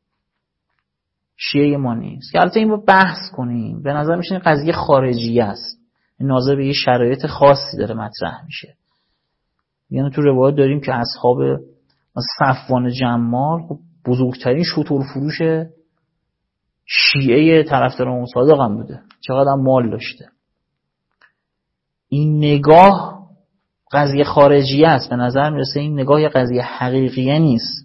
شیعه ما نیست. که البته این رو بحث کنیم، به نظر میشه این قضیه خارجی است، ناظر به یه شرایط خاصی داره مطرح میشه. یعنی تو روایت داریم که اصحاب صفوان جمال بزرگترین شتر فروش شیعه طرفدار امام صادق هم بوده، چقدر مال داشته. این نگاه قضیه خارجی است، به نظر میرسه این نگاه یه قضیه حقیقیه نیست.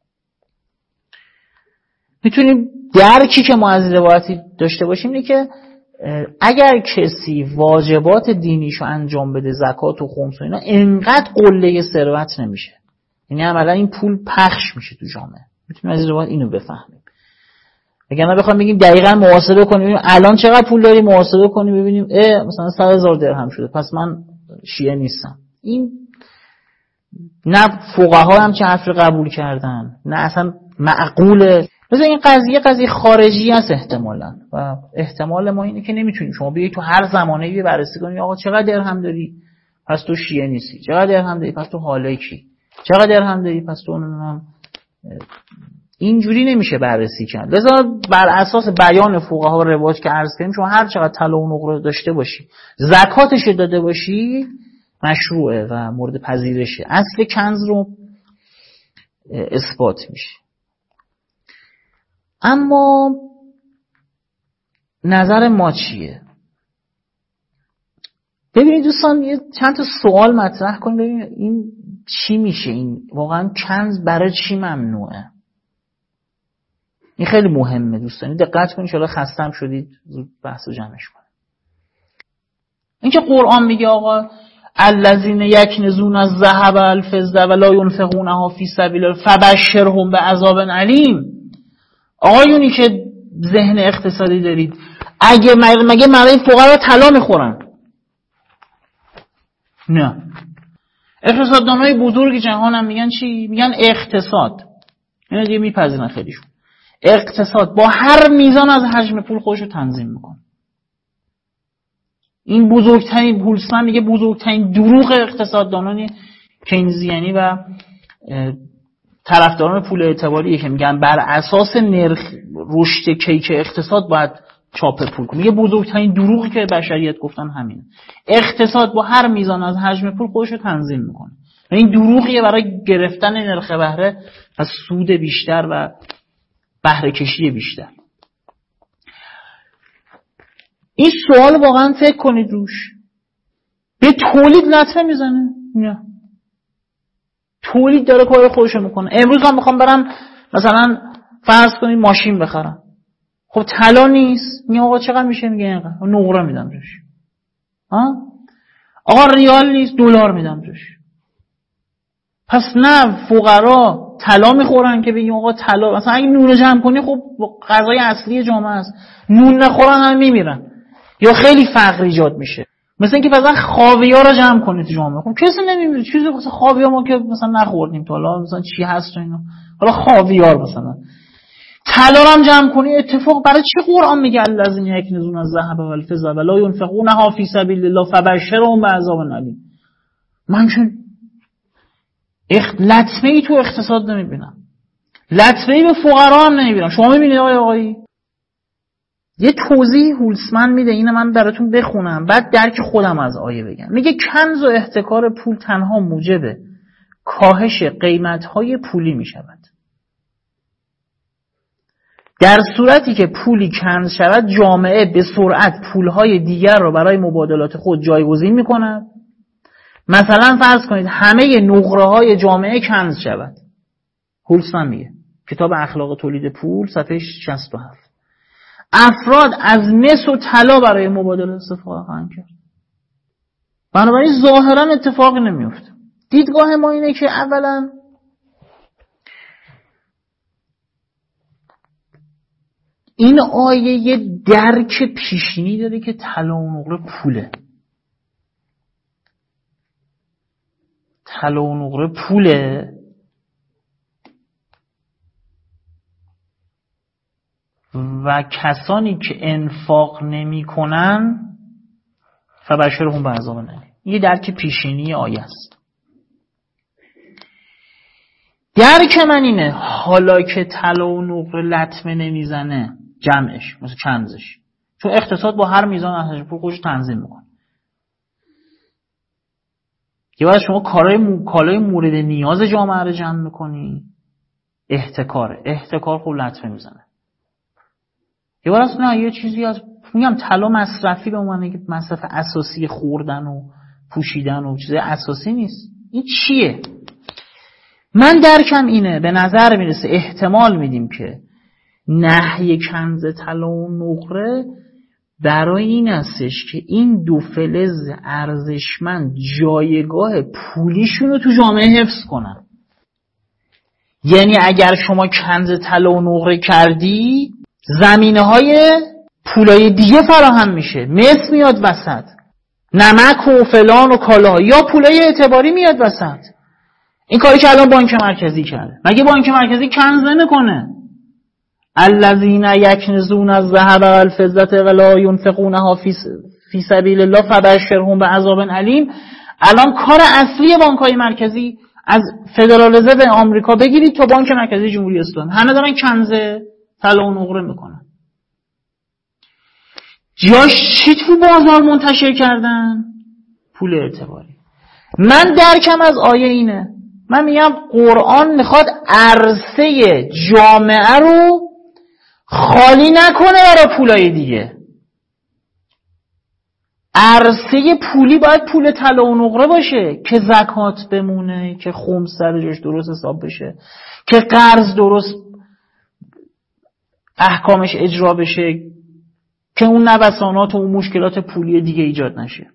میتونیم درکی که ما از روایتی داشته باشیم اینه که اگر کسی واجبات دینیشو انجام بده، زکات و خمس و اینا، انقدر قله ثروت نمیشه، یعنی عملا این پول پخش میشه تو جامعه. میتونیم از روایت اینو بفهمیم. اگر ما بخوایم بگیم دقیقاً محاسبه کنیم ببینیم الان چقدر پول داریم، محاسبه کنیم ببینیم مثلا 100,000 درهم شده، پس من شیعه نیستم. این نه فقها هم چه حرفی قبول کردن، نه اصلا معقوله. مثلا این قضیه خارجی است احتمالاً، و احتمال ما اینه که نمیتونیم شما بیایی تو هر زمانه‌ای بررسی کنی آقا چقدر درهم داری پس تو شیعه نیستی، چقدر درهم داری پس تو هالکی، چقدر درهم داری پس تو نمیدونم. اینجوری نمیشه بررسی کرد. لذا بر اساس بیان فقها و روایات که عرض کردیم شما هر چقدر طلا و نقره داشته باشی، زکاتش داده باشی، مشروعه و مورد پذیرشه. اصل کنز رو اثبات میشه. اما نظر ما چیه؟ ببینید دوستان، یه چند تا سوال مطرح کنید ببینید این چی میشه، این واقعا کنز برای چی ممنوعه. این خیلی مهمه دوستان، دقت کنید، ان خستم شدید زود بحثو جمعش کنید. اینکه قرآن میگه آقا الذین یکنزون الذهب والفضه ولا ينفقونها فی سبیل الله فبشرهم بعذاب علیم. آقایونی که ذهن اقتصادی دارید، مگه مردم فقرا طلا میخورن؟ نه. اقتصاددانای بزرگ جهان هم میگن چی؟ میگن اقتصاد. اینا دیگه میپذیرن خیلیشون. اقتصاد با هر میزان از حجم پول خودشو تنظیم میکنه. این بزرگترین هولسمن میگه بزرگترین دروغ اقتصاددانان کینزیانی و طرفداران پول اعتباریه که میگن بر اساس نرخ رشد کیک اقتصاد باید چاپ پول کنه. میگه بزرگترین دروغی که بشریت گفتن همینه. اقتصاد با هر میزان از حجم پول خودشو تنظیم میکنه. این دروغیه برای گرفتن نرخ بهره و سود بیشتر و بهره کشی بیشتر. این سوال واقعا فکر کنید روش. به تولید لطمه میزنه؟ نه. تولید داره کار خودشو میکنه. امروز من میخوام برم مثلا فرض کنید ماشین بخرم، خب طلا نیست، میگه آقا چقدر میشه؟ میگه اینقدر، نقره میدم روش. آقا ریال نیست، دلار میدم روش. پس نه فقرا طلا میخورن که بگیم آقا طلا، مثلا اگه نون جمع کنی خب غذای اصلی جامعه است، نون نخورن هم میمیرن یا خیلی فقر ایجاد میشه. مثلا اینکه مثلا خاویار رو جمع کنید تو جامعه، خب کسی نمیمیره. چیزی مثلا خاویار ما که مثلا نخوردیم تا حالا، مثلا چی هست اینا، حالا خاویار مثلا. طلا رو هم جمع کنی اتفاق. برای چی قرآن میگه الذین یکنزون الذهب والفضه ولا ينفقونها فی سبیل الله فبشرهم بعذاب علیم؟ من چون لطمه ای تو اقتصاد نمیبینم، لطمه ای به فقرا هم نمیبینم. شما میبینید آقایی؟ یه توضیح هولسمن میده، اینو من براتون بخونم بعد درک خودم از آیه بگم. میگه کنز و احتکار پول تنها موجب کاهش قیمت‌های پولی میشود. در صورتی که پولی کنز شود جامعه به سرعت پولهای دیگر را برای مبادلات خود جایگزین میکند مثلا فرض کنید همه نقره های جامعه کنز شود. هولسمن میگه کتاب اخلاق تولید پول صفحه 67 افراد از مس و طلا برای مبادله استفاده خواهند کرد. بنابراین ظاهرا اتفاقی نمیفته. دیدگاه ما اینه که اولا این آیه یه درک پیشینی داره که طلا و نقره پوله. طلا و نقره پوله و کسانی که انفاق نمی کنن فبشرهم بعذاب الیم. یه درک پیشینی آیه است. درک من اینه حالا که طلا و نقره لطمه نمیزنه جمعش مثل کنزش، چون اقتصاد با هر میزان ارزش پول خودش تنظیم میکنه. یه وقت شما کالای مورد نیاز جامعه رو جمع میکنی، احتکار خود لطمه میزنه. یه وقت نه یه چیزی از میگم طلا مصرفی به عنوان مصرف اساسی خوردن و پوشیدن و چیز اساسی نیست. این چیه؟ من درکم اینه، به نظر میرسه احتمال میدیم که نهی کنز طلا و نقره برای این هستش که این دو فلز ارزشمند جایگاه پولیشون رو تو جامعه حفظ کنن. یعنی اگر شما کنز طلا و نقره کردی زمینه‌های پولای دیگه فراهم میشه، مس میاد وسط، نمک و فلان و کالاها، یا پولای اعتباری میاد وسط. این کاری که الان بانک مرکزی کرده، مگه بانک مرکزی کنز نمیکنه؟ الذین یکنزون الذهب والفضة ولا ينفقونها فی سبیل الله فبشرهم بعذاب الیم. الان کار اصلی بانک‌های مرکزی از فدرال رزرو آمریکا بگیرید تا بانک مرکزی جمهوری اسلامی، همه دارن کنز طلا و نقره میکنن. جاش چی تو بازار منتشر کردن؟ پول اعتباری. من درکم از آیه اینه، من میگم قرآن میخواد عرصه جامعه رو خالی نکنه برای پولای دیگه. عرصه پولی باید پول طلا و نقره باشه که زکات بمونه، که خمس سر جاش درست حساب بشه، که قرض درست احکامش اجرا بشه، که اون نوسانات و اون مشکلات پولی دیگه ایجاد نشه.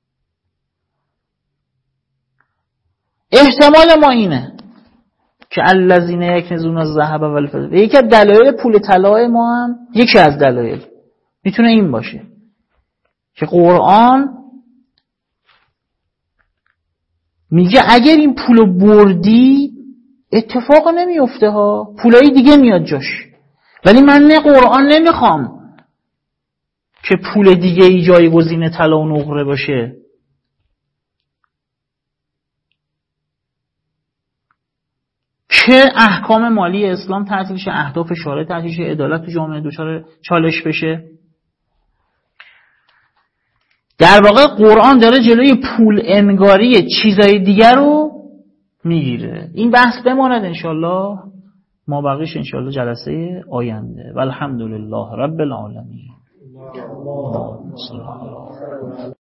احتمال ما اینه که الذین یکنزون الذهب والفضة، یکی از دلایل پول طلا ما هم یکی از دلایل میتونه این باشه که قرآن میگه اگر این پولو بردی اتفاق نمیفته ها، پولای دیگه میاد جاش. ولی من نه، قرآن نمیخوام که پول دیگه ای جایگزین طلا و نقره باشه. که احکام مالی اسلام تعطیل شه، اهداف شارع تعطیل شه، عدالت تو جامعه دچار چالش بشه. در واقع قرآن داره جلوی پول انگاری چیزای دیگر رو میگیره. این بحث بماند انشالله، ما بقیش انشالله جلسه آینده. والحمدلله رب العالمین.